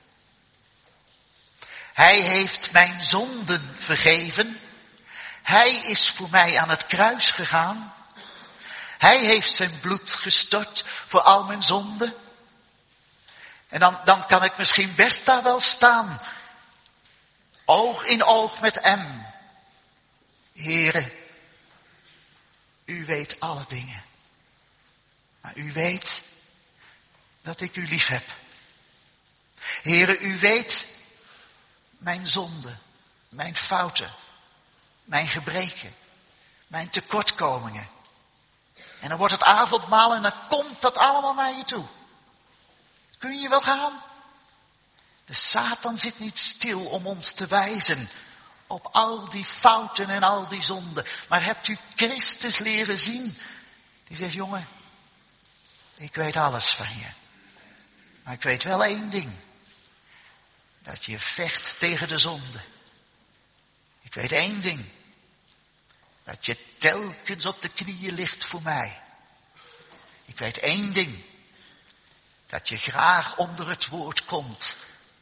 Hij heeft mijn zonden vergeven. Hij is voor mij aan het kruis gegaan. Hij heeft zijn bloed gestort voor al mijn zonden. En dan, dan kan ik misschien best daar wel staan. Oog in oog met hem. Heere, u weet alle dingen. Maar u weet dat ik u lief heb. Heere, u weet mijn zonden, mijn fouten, mijn gebreken, mijn tekortkomingen. En dan wordt het avondmaal en dan komt dat allemaal naar je toe. Kun je wel gaan? De Satan zit niet stil om ons te wijzen op al die fouten en al die zonden. Maar hebt u Christus leren zien? Die zegt, jongen, ik weet alles van je. Maar ik weet wel één ding. Dat je vecht tegen de zonde. Ik weet één ding. Dat je telkens op de knieën ligt voor mij. Ik weet één ding. Dat je graag onder het woord komt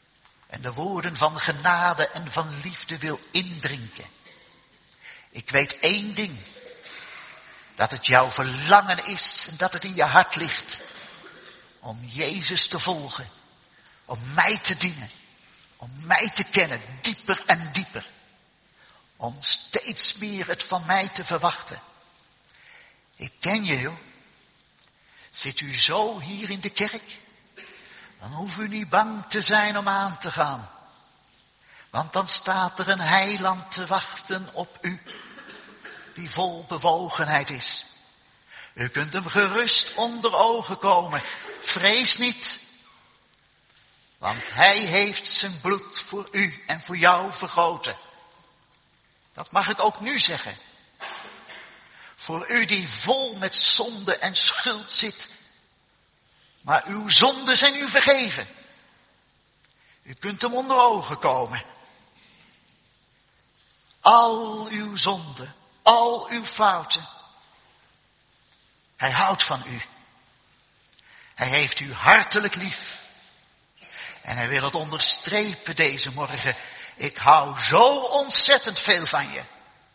en de woorden van genade en van liefde wil indrinken. Ik weet één ding, dat het jouw verlangen is en dat het in je hart ligt om Jezus te volgen, om mij te dienen, om mij te kennen, dieper en dieper, om steeds meer het van mij te verwachten. Ik ken je, joh. Zit u zo hier in de kerk? Dan hoeft u niet bang te zijn om aan te gaan. Want dan staat er een heiland te wachten op u, die vol bewogenheid is. U kunt hem gerust onder ogen komen. Vrees niet. Want hij heeft zijn bloed voor u en voor jou vergoten. Dat mag ik ook nu zeggen. Voor u die vol met zonde en schuld zit. Maar uw zonden zijn u vergeven. U kunt hem onder ogen komen. Al uw zonden, al uw fouten. Hij houdt van u. Hij heeft u hartelijk lief. En hij wil het onderstrepen deze morgen. Ik hou zo ontzettend veel van je.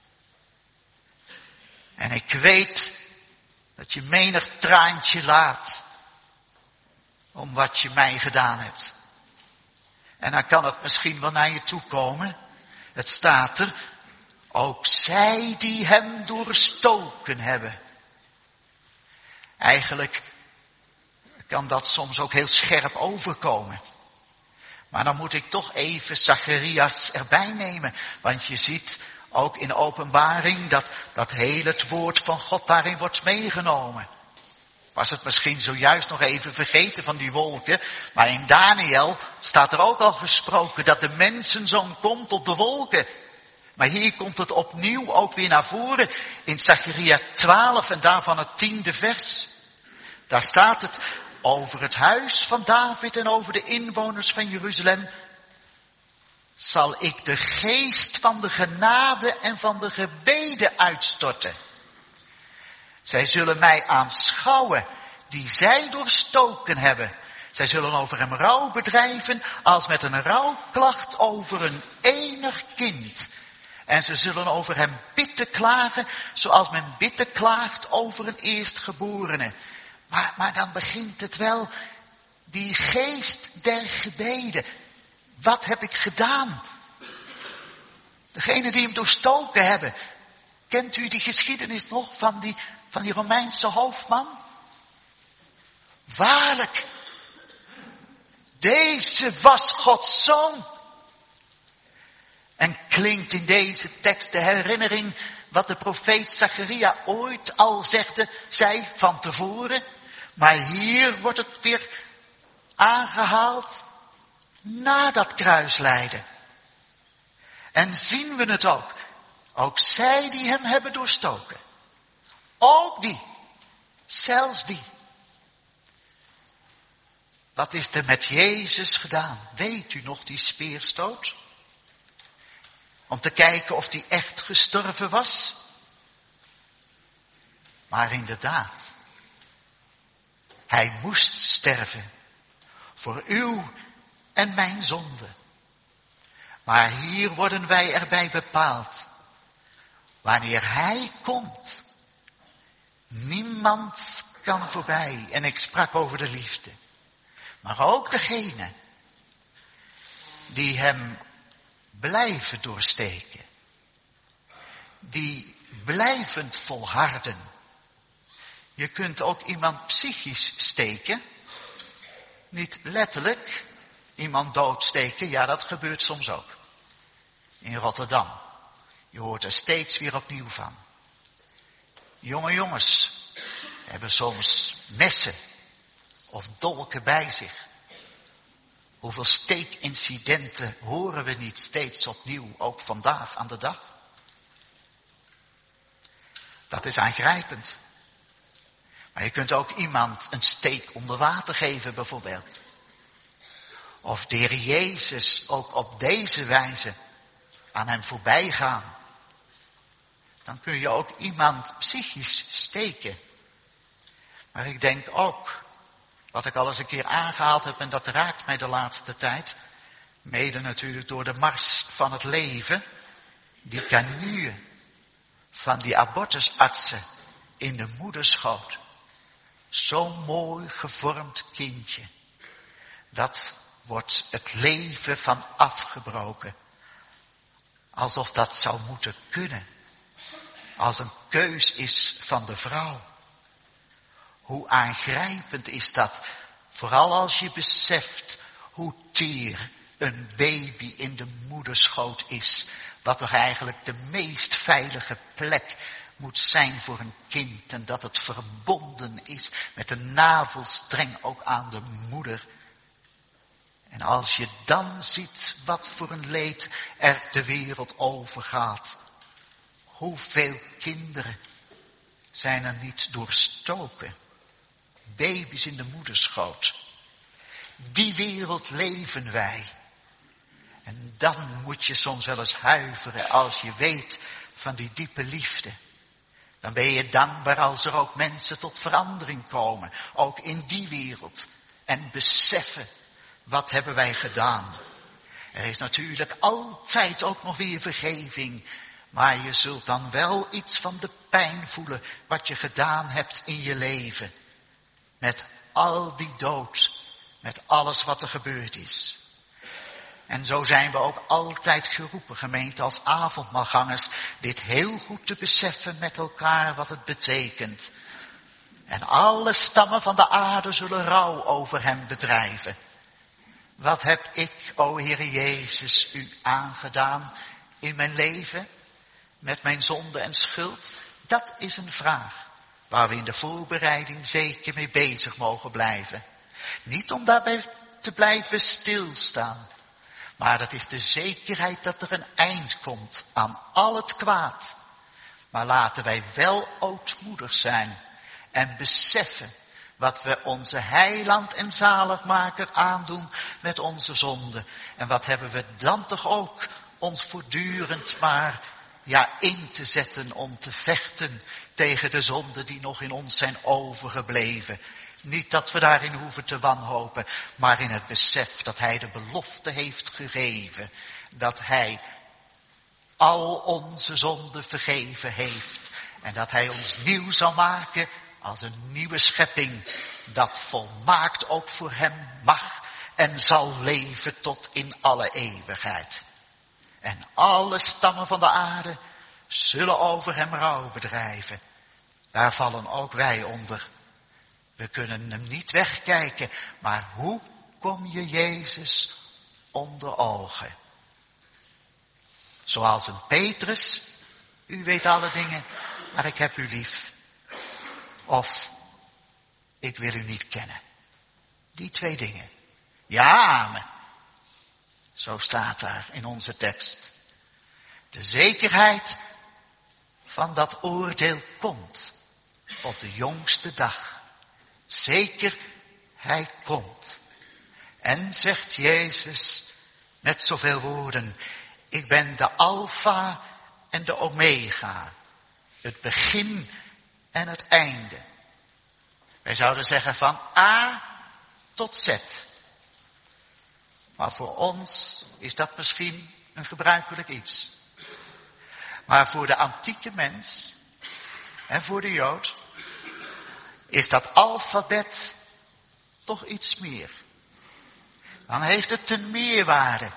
En ik weet dat je menig traantje laat om wat je mij gedaan hebt. En dan kan het misschien wel naar je toe komen. Het staat er, ook zij die hem doorstoken hebben. Eigenlijk kan dat soms ook heel scherp overkomen. Maar dan moet ik toch even Zacharias erbij nemen. Want je ziet ook in de Openbaring dat, dat heel het woord van God daarin wordt meegenomen. Was het misschien zojuist nog even vergeten van die wolken. Maar in Daniel staat er ook al gesproken dat de mensenzoon komt op de wolken. Maar hier komt het opnieuw ook weer naar voren in Zacharia twaalf en daarvan het tiende vers. Daar staat het over het huis van David en over de inwoners van Jeruzalem. Zal ik de geest van de genade en van de gebeden uitstorten. Zij zullen mij aanschouwen die zij doorstoken hebben. Zij zullen over hem rouw bedrijven als met een rouwklacht over een enig kind. En ze zullen over hem bitter klagen zoals men bitter klaagt over een eerstgeborene. Maar, maar dan begint het wel, die geest der gebeden. Wat heb ik gedaan? Degene die hem doorstoken hebben. Kent u die geschiedenis nog van die, van die Romeinse hoofdman? Waarlijk, deze was Gods zoon. En klinkt in deze tekst de herinnering wat de profeet Zacharia ooit al zegde, zei van tevoren. Maar hier wordt het weer aangehaald na dat kruislijden. En zien we het ook. Ook zij die hem hebben doorstoken. Ook die. Zelfs die. Wat is er met Jezus gedaan? Weet u nog die speerstoot? Om te kijken of hij echt gestorven was. Maar inderdaad. Hij moest sterven. Voor uw en mijn zonde. Maar hier worden wij erbij bepaald. Wanneer hij komt. Niemand kan voorbij. En ik sprak over de liefde. Maar ook degene die hem blijven doorsteken. Die blijvend volharden. Je kunt ook iemand psychisch steken. Niet letterlijk. Iemand doodsteken. Ja, dat gebeurt soms ook. In Rotterdam. Je hoort er steeds weer opnieuw van. Jonge jongens hebben soms messen of dolken bij zich. Hoeveel steekincidenten horen we niet steeds opnieuw, ook vandaag aan de dag. Dat is aangrijpend. Maar je kunt ook iemand een steek onder water geven bijvoorbeeld. Of de Heer Jezus ook op deze wijze aan hem voorbij gaan. Dan kun je ook iemand psychisch steken. Maar ik denk ook, wat ik al eens een keer aangehaald heb, en dat raakt mij de laatste tijd, Mede natuurlijk door de mars van het leven. Die kanuien van die abortusartsen in de moederschoot. Zo'n mooi gevormd kindje. Dat wordt het leven van afgebroken. Alsof dat zou moeten kunnen. Als een keus is van de vrouw. Hoe aangrijpend is dat. Vooral als je beseft hoe teer een baby in de moederschoot is. Wat toch eigenlijk de meest veilige plek moet zijn voor een kind. En dat het verbonden is met de navelstreng ook aan de moeder. En als je dan ziet wat voor een leed er de wereld overgaat. Hoeveel kinderen zijn er niet doorstoken. Baby's in de moederschoot. Die wereld leven wij. En dan moet je soms wel eens huiveren als je weet van die diepe liefde. Dan ben je dankbaar als er ook mensen tot verandering komen. Ook in die wereld. En beseffen, wat hebben wij gedaan. Er is natuurlijk altijd ook nog weer vergeving. Maar je zult dan wel iets van de pijn voelen wat je gedaan hebt in je leven. Met al die dood. Met alles wat er gebeurd is. En zo zijn we ook altijd geroepen, gemeente als avondmaalgangers, dit heel goed te beseffen met elkaar wat het betekent. En alle stammen van de aarde zullen rouw over hem bedrijven. Wat heb ik, o Heere Jezus, u aangedaan in mijn leven? Met mijn zonde en schuld? Dat is een vraag waar we in de voorbereiding zeker mee bezig mogen blijven. Niet om daarbij te blijven stilstaan. Maar dat is de zekerheid dat er een eind komt aan al het kwaad. Maar laten wij wel ootmoedig zijn en beseffen wat we onze heiland en zaligmaker aandoen met onze zonde. En wat hebben we dan toch ook ons voortdurend maar ja, in te zetten om te vechten tegen de zonden die nog in ons zijn overgebleven. Niet dat we daarin hoeven te wanhopen, maar in het besef dat hij de belofte heeft gegeven. Dat hij al onze zonden vergeven heeft. En dat hij ons nieuw zal maken als een nieuwe schepping. Dat volmaakt ook voor hem mag en zal leven tot in alle eeuwigheid. En alle stammen van de aarde zullen over hem rouw bedrijven. Daar vallen ook wij onder. We kunnen hem niet wegkijken, maar hoe kom je Jezus onder ogen? Zoals een Petrus, u weet alle dingen, maar ik heb u lief. Of, ik wil u niet kennen. Die twee dingen. Ja, amen. Zo staat daar in onze tekst. De zekerheid van dat oordeel komt op de jongste dag. Zeker, hij komt. En zegt Jezus met zoveel woorden, ik ben de Alpha en de Omega. Het begin en het einde. Wij zouden zeggen van A tot Z. Maar voor ons is dat misschien een gebruikelijk iets. Maar voor de antieke mens en voor de Jood is dat alfabet toch iets meer. Dan heeft het een meerwaarde.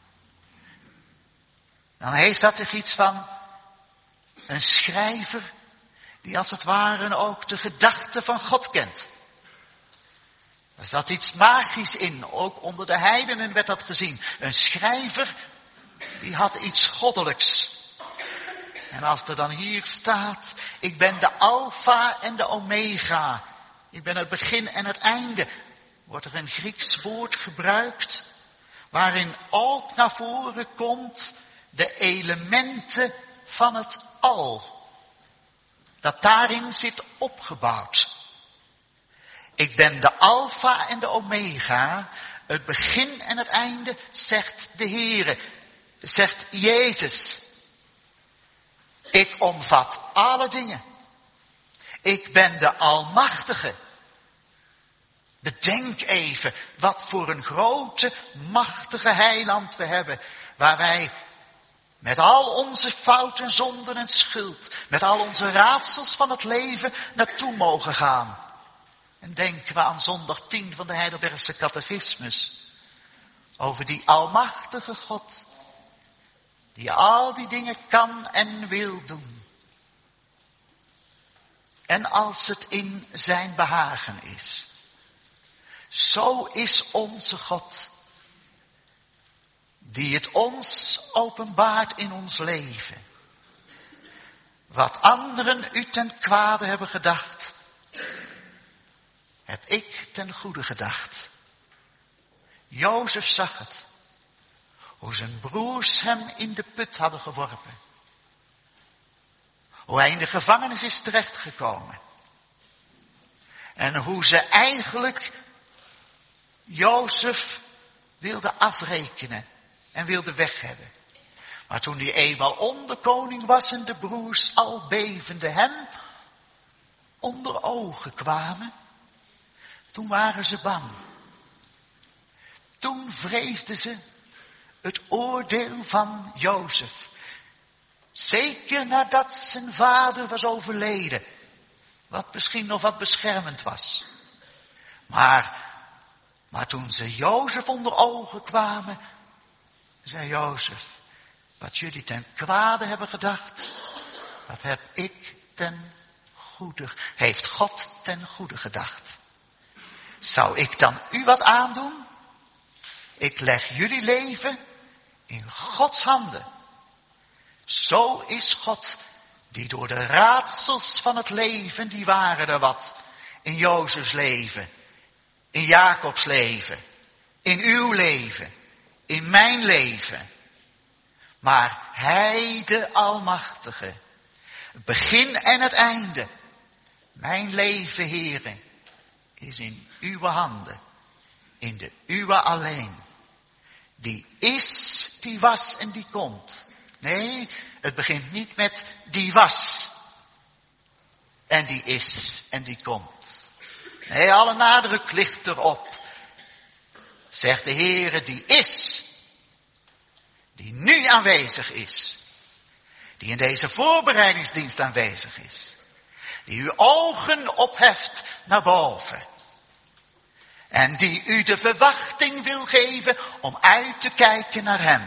Dan heeft dat toch iets van een schrijver die als het ware ook de gedachten van God kent. Er zat iets magisch in, ook onder de heidenen werd dat gezien. Een schrijver die had iets goddelijks. En als er dan hier staat, ik ben de Alpha en de Omega. Ik ben het begin en het einde. Wordt er een Grieks woord gebruikt, waarin ook naar voren komt de elementen van het al. Dat daarin zit opgebouwd. Ik ben de Alpha en de Omega, het begin en het einde, zegt de Heere, zegt Jezus. Ik omvat alle dingen. Ik ben de Almachtige. Bedenk even wat voor een grote, machtige heiland we hebben. Waar wij met al onze fouten, zonden en schuld, met al onze raadsels van het leven naartoe mogen gaan. En denken we aan zondag tien van de Heidelbergse catechismus. Over die almachtige God. Die al die dingen kan en wil doen. En als het in zijn behagen is. Zo is onze God. Die het ons openbaart in ons leven. Wat anderen u ten kwade hebben gedacht. Heb ik ten goede gedacht. Jozef zag het. Hoe zijn broers hem in de put hadden geworpen. Hoe hij in de gevangenis is terechtgekomen. En hoe ze eigenlijk Jozef wilden afrekenen en wilden weg hebben. Maar toen hij eenmaal onderkoning was en de broers al bevende hem onder ogen kwamen, toen waren ze bang. Toen vreesden ze het oordeel van Jozef. Zeker nadat zijn vader was overleden. Wat misschien nog wat beschermend was. Maar, maar toen ze Jozef onder ogen kwamen, zei Jozef, wat jullie ten kwade hebben gedacht, dat heb ik ten goede, heeft God ten goede gedacht. Zou ik dan u wat aandoen? Ik leg jullie leven in Gods handen. Zo is God, die door de raadsels van het leven, die waren er wat, in Jozefs leven, in Jacobs leven, in uw leven, in mijn leven. Maar Hij, de Almachtige, het begin en het einde, mijn leven, Heere, is in uw handen, in de uwe alleen. Die is, die was en die komt. Nee, het begint niet met die was. En die is en die komt. Nee, alle nadruk ligt erop. Zegt de Heere, die is. Die nu aanwezig is. Die in deze voorbereidingsdienst aanwezig is. Die uw ogen opheft naar boven. En die u de verwachting wil geven om uit te kijken naar hem.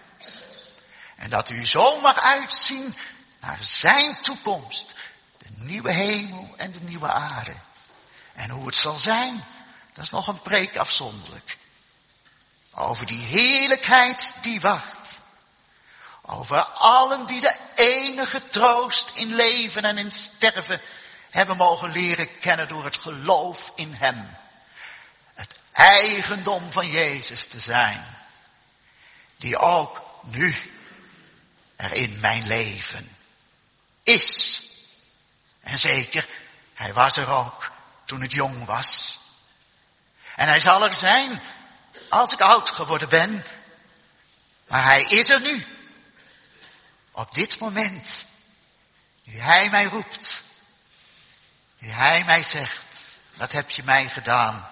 En dat u zo mag uitzien naar zijn toekomst. De nieuwe hemel en de nieuwe aarde. En hoe het zal zijn, dat is nog een preek afzonderlijk. Over die heerlijkheid die wacht. Over allen die de enige troost in leven en in sterven hebben mogen leren kennen door het geloof in hem. Het eigendom van Jezus te zijn. Die ook nu er in mijn leven is. En zeker, hij was er ook toen ik jong was. En hij zal er zijn als ik oud geworden ben. Maar hij is er nu. Op dit moment. Nu hij mij roept. Nu hij mij zegt, wat heb je mij gedaan?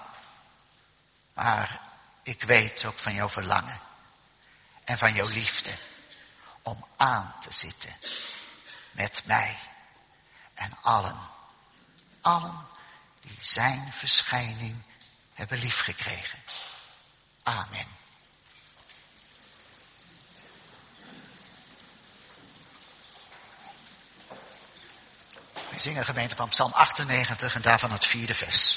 Maar ik weet ook van jouw verlangen. En van jouw liefde. Om aan te zitten. Met mij. En allen. Allen die zijn verschijning hebben liefgekregen. Amen. Wij zingen gemeente van Psalm achtennegentig en daarvan het vierde vers.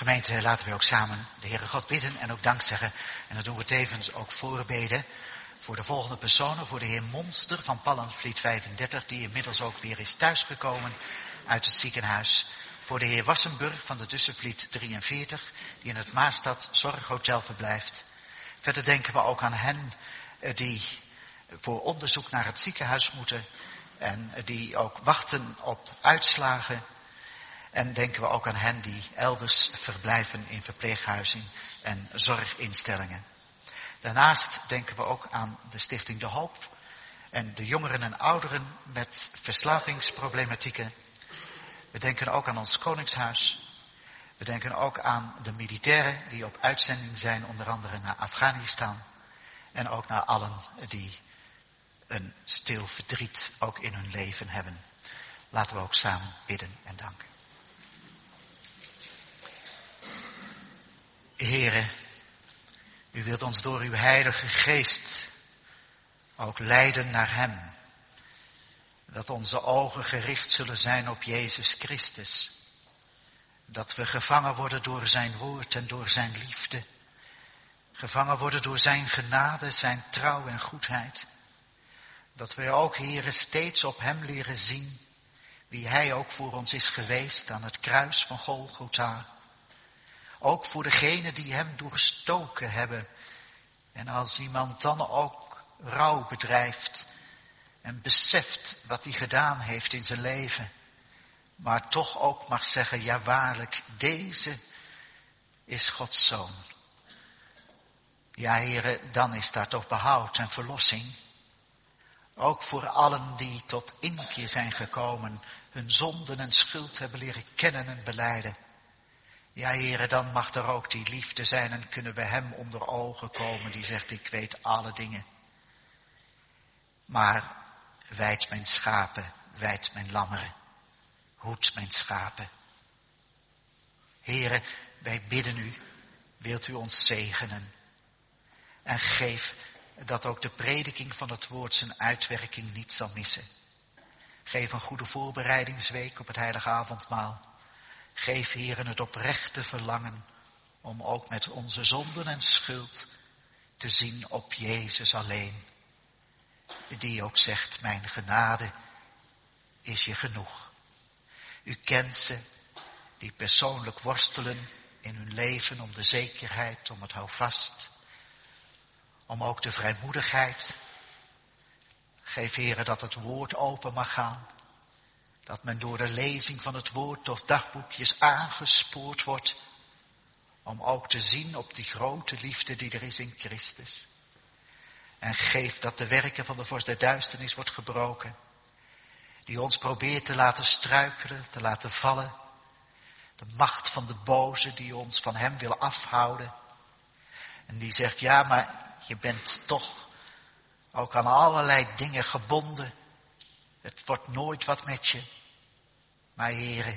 Gemeente, laten we ook samen de Heere God bidden en ook dank zeggen. En dat doen we tevens ook voorbeden voor de volgende personen. Voor de heer Monster van Pallenvliet vijfendertig, die inmiddels ook weer is thuisgekomen uit het ziekenhuis. Voor de heer Wassenburg van de Tussenvliet drieënveertig, die in het Maastad Zorghotel verblijft. Verder denken we ook aan hen die voor onderzoek naar het ziekenhuis moeten en die ook wachten op uitslagen. En denken we ook aan hen die elders verblijven in verpleeghuizen en zorginstellingen. Daarnaast denken we ook aan de Stichting De Hoop en de jongeren en ouderen met verslavingsproblematieken. We denken ook aan ons Koningshuis. We denken ook aan de militairen die op uitzending zijn, onder andere naar Afghanistan. En ook naar allen die een stil verdriet ook in hun leven hebben. Laten we ook samen bidden en danken. Heere, u wilt ons door uw heilige geest ook leiden naar hem. Dat onze ogen gericht zullen zijn op Jezus Christus. Dat we gevangen worden door zijn woord en door zijn liefde. Gevangen worden door zijn genade, zijn trouw en goedheid. Dat we ook, Heere, steeds op hem leren zien wie hij ook voor ons is geweest aan het kruis van Golgotha. Ook voor degenen die hem doorstoken hebben. En als iemand dan ook rouw bedrijft en beseft wat hij gedaan heeft in zijn leven, maar toch ook mag zeggen, ja waarlijk, deze is Gods Zoon. Ja, Heere, dan is daar toch behoud en verlossing. Ook voor allen die tot inkeer zijn gekomen, hun zonden en schuld hebben leren kennen en belijden. Ja, Heere, dan mag er ook die liefde zijn en kunnen we hem onder ogen komen die zegt, ik weet alle dingen. Maar wijd mijn schapen, wijd mijn lammeren, hoed mijn schapen. Heere, wij bidden u, wilt u ons zegenen. En geef dat ook de prediking van het woord zijn uitwerking niet zal missen. Geef een goede voorbereidingsweek op het heilige avondmaal. Geef, Heeren, het oprechte verlangen om ook met onze zonden en schuld te zien op Jezus alleen. Die ook zegt, mijn genade is je genoeg. U kent ze, die persoonlijk worstelen in hun leven om de zekerheid, om het houvast, om ook de vrijmoedigheid. Geef, Heere, dat het woord open mag gaan. Dat men door de lezing van het woord of dagboekjes aangespoord wordt. Om ook te zien op die grote liefde die er is in Christus. En geef dat de werken van de vorst der duisternis wordt gebroken. Die ons probeert te laten struikelen, te laten vallen. De macht van de boze die ons van hem wil afhouden. En die zegt, ja, maar je bent toch ook aan allerlei dingen gebonden. Het wordt nooit wat met je. Maar Heere,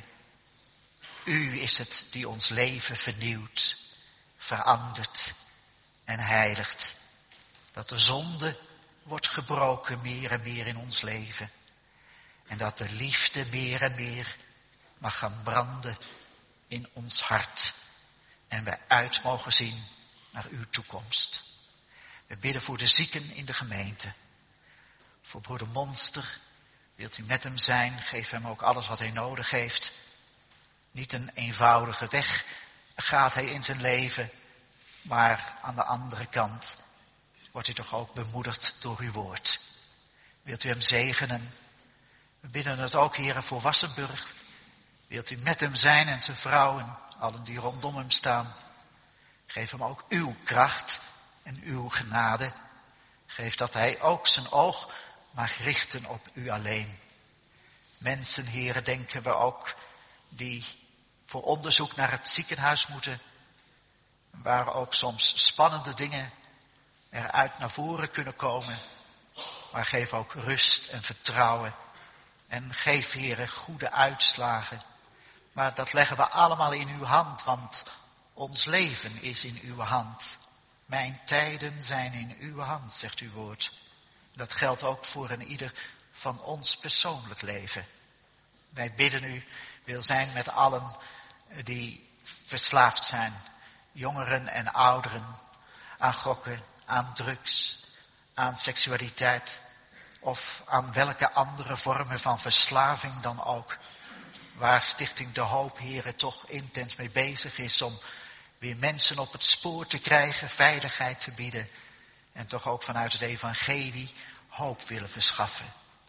u is het die ons leven vernieuwt, verandert en heiligt. Dat de zonde wordt gebroken meer en meer in ons leven. En dat de liefde meer en meer mag gaan branden in ons hart. En wij uit mogen zien naar uw toekomst. We bidden voor de zieken in de gemeente. Voor broeder Monster. Wilt u met hem zijn? Geef hem ook alles wat hij nodig heeft. Niet een eenvoudige weg gaat hij in zijn leven. Maar aan de andere kant wordt hij toch ook bemoedigd door uw woord. Wilt u hem zegenen? We bidden het ook, Heere, voor Wassenburg. Wilt u met hem zijn en zijn vrouwen, allen die rondom hem staan. Geef hem ook uw kracht en uw genade. Geef dat hij ook zijn oog mag richten op u alleen. Mensen, Heere, denken we ook, die voor onderzoek naar het ziekenhuis moeten. Waar ook soms spannende dingen eruit naar voren kunnen komen. Maar geef ook rust en vertrouwen. En geef, Heere, goede uitslagen. Maar dat leggen we allemaal in uw hand, want ons leven is in uw hand. Mijn tijden zijn in uw hand, zegt uw woord. Dat geldt ook voor een ieder van ons persoonlijk leven. Wij bidden u, wil zijn met allen die verslaafd zijn, jongeren en ouderen, aan gokken, aan drugs, aan seksualiteit of aan welke andere vormen van verslaving dan ook. Waar Stichting De Hoop, Heren, toch intens mee bezig is om weer mensen op het spoor te krijgen, veiligheid te bieden en toch ook vanuit het evangelie hoop willen verschaffen.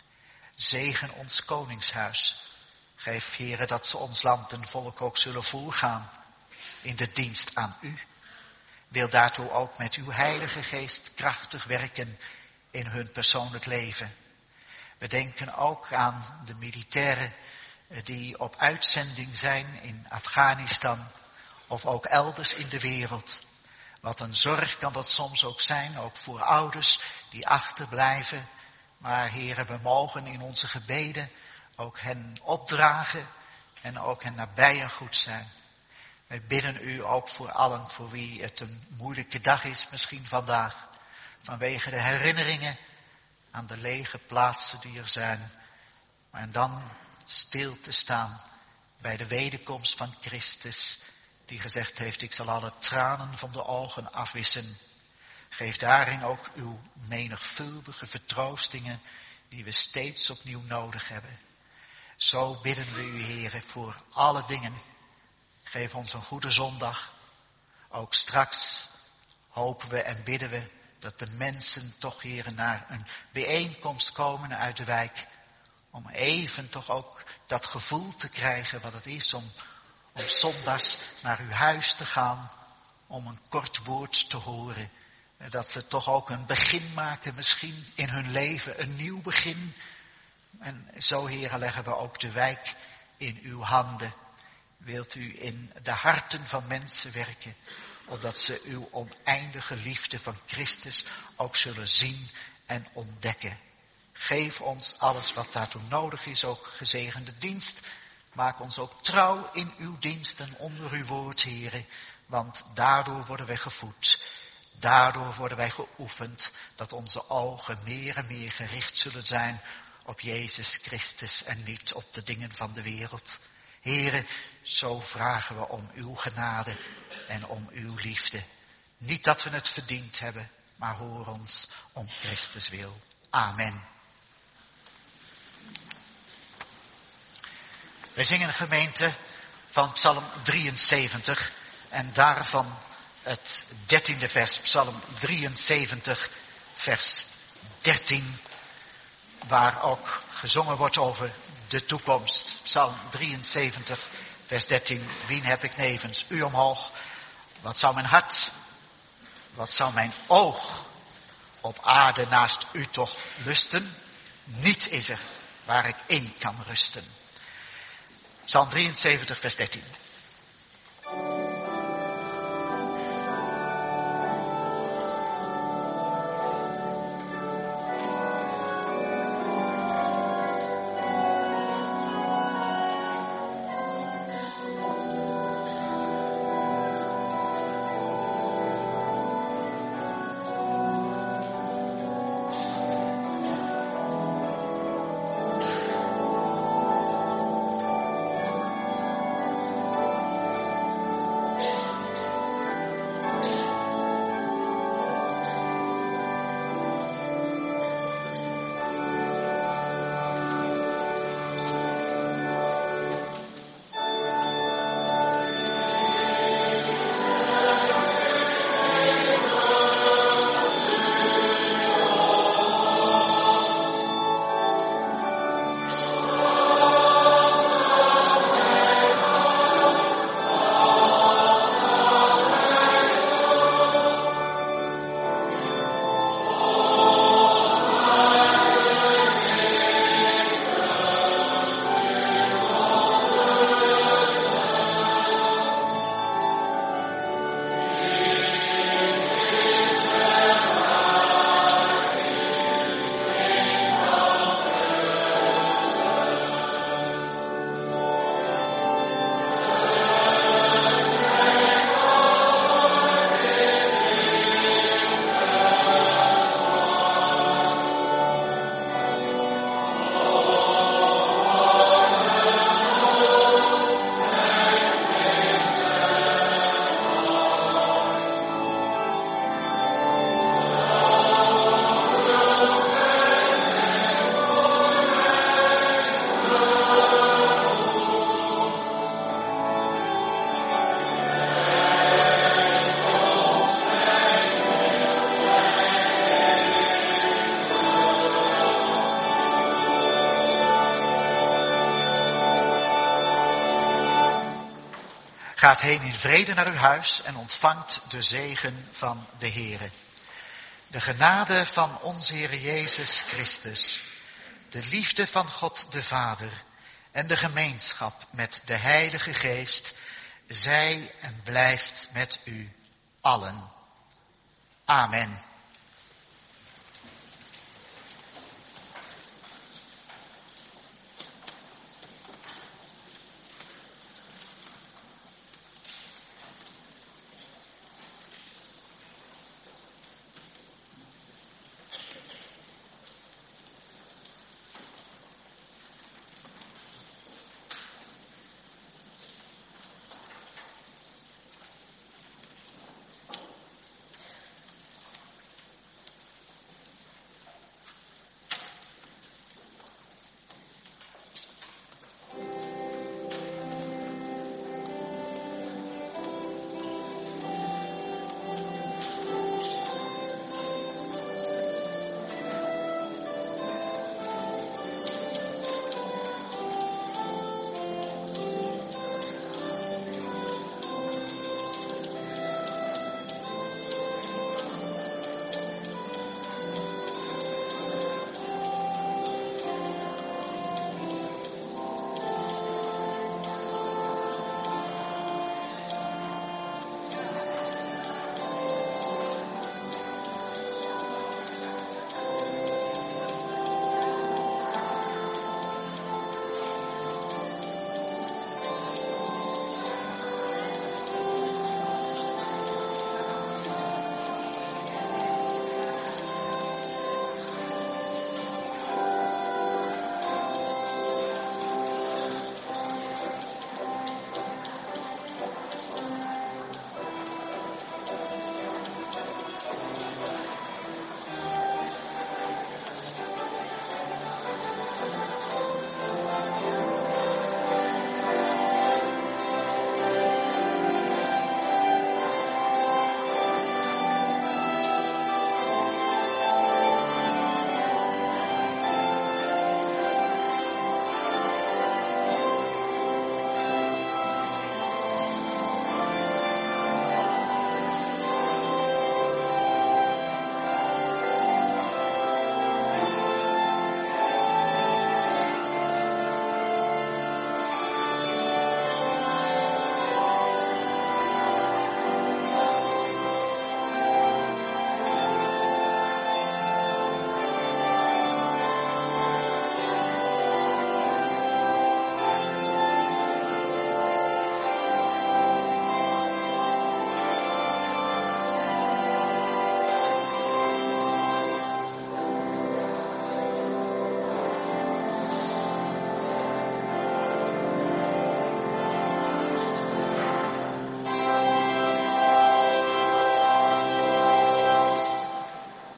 Zegen ons koningshuis. Geef, Heren, dat ze ons land en volk ook zullen voorgaan in de dienst aan u. Wil daartoe ook met uw Heilige Geest krachtig werken in hun persoonlijk leven. We denken ook aan de militairen die op uitzending zijn in Afghanistan of ook elders in de wereld. Wat een zorg kan dat soms ook zijn, ook voor ouders die achterblijven. Maar Heren, we mogen in onze gebeden ook hen opdragen en ook hen nabij en goed zijn. Wij bidden u ook voor allen voor wie het een moeilijke dag is misschien vandaag. Vanwege de herinneringen aan de lege plaatsen die er zijn. Maar dan stil te staan bij de wederkomst van Christus. Die gezegd heeft, ik zal alle tranen van de ogen afwissen. Geef daarin ook uw menigvuldige vertroostingen die we steeds opnieuw nodig hebben. Zo bidden we u, Heere, voor alle dingen. Geef ons een goede zondag. Ook straks hopen we en bidden we dat de mensen toch, Heere, naar een bijeenkomst komen uit de wijk. Om even toch ook dat gevoel te krijgen wat het is om, om zondags naar uw huis te gaan. Om een kort woord te horen. Dat ze toch ook een begin maken misschien in hun leven. Een nieuw begin. En zo, Heere, leggen we ook de wijk in uw handen. Wilt u in de harten van mensen werken. Opdat ze uw oneindige liefde van Christus ook zullen zien en ontdekken. Geef ons alles wat daartoe nodig is, ook gezegende dienst. Maak ons ook trouw in uw dienst en onder uw woord, Heere. Want daardoor worden wij gevoed. Daardoor worden wij geoefend dat onze ogen meer en meer gericht zullen zijn op Jezus Christus en niet op de dingen van de wereld. Heere, zo vragen we om uw genade en om uw liefde. Niet dat we het verdiend hebben, maar hoor ons om Christus wil. Amen. Wij zingen, gemeente, van Psalm drieënzeventig en daarvan het dertiende vers, Psalm drieënzeventig, vers dertien, waar ook gezongen wordt over de toekomst. Psalm drieënzeventig, vers dertien, wien heb ik nevens u omhoog? Wat zou mijn hart, wat zou mijn oog op aarde naast u toch lusten? Niets is er waar ik in kan rusten. Psalm drieënzeventig, vers dertien. gaat heen in vrede naar uw huis en ontvangt de zegen van de Heere. De genade van onze Heer Jezus Christus, de liefde van God de Vader en de gemeenschap met de Heilige Geest, zij en blijft met u allen. Amen.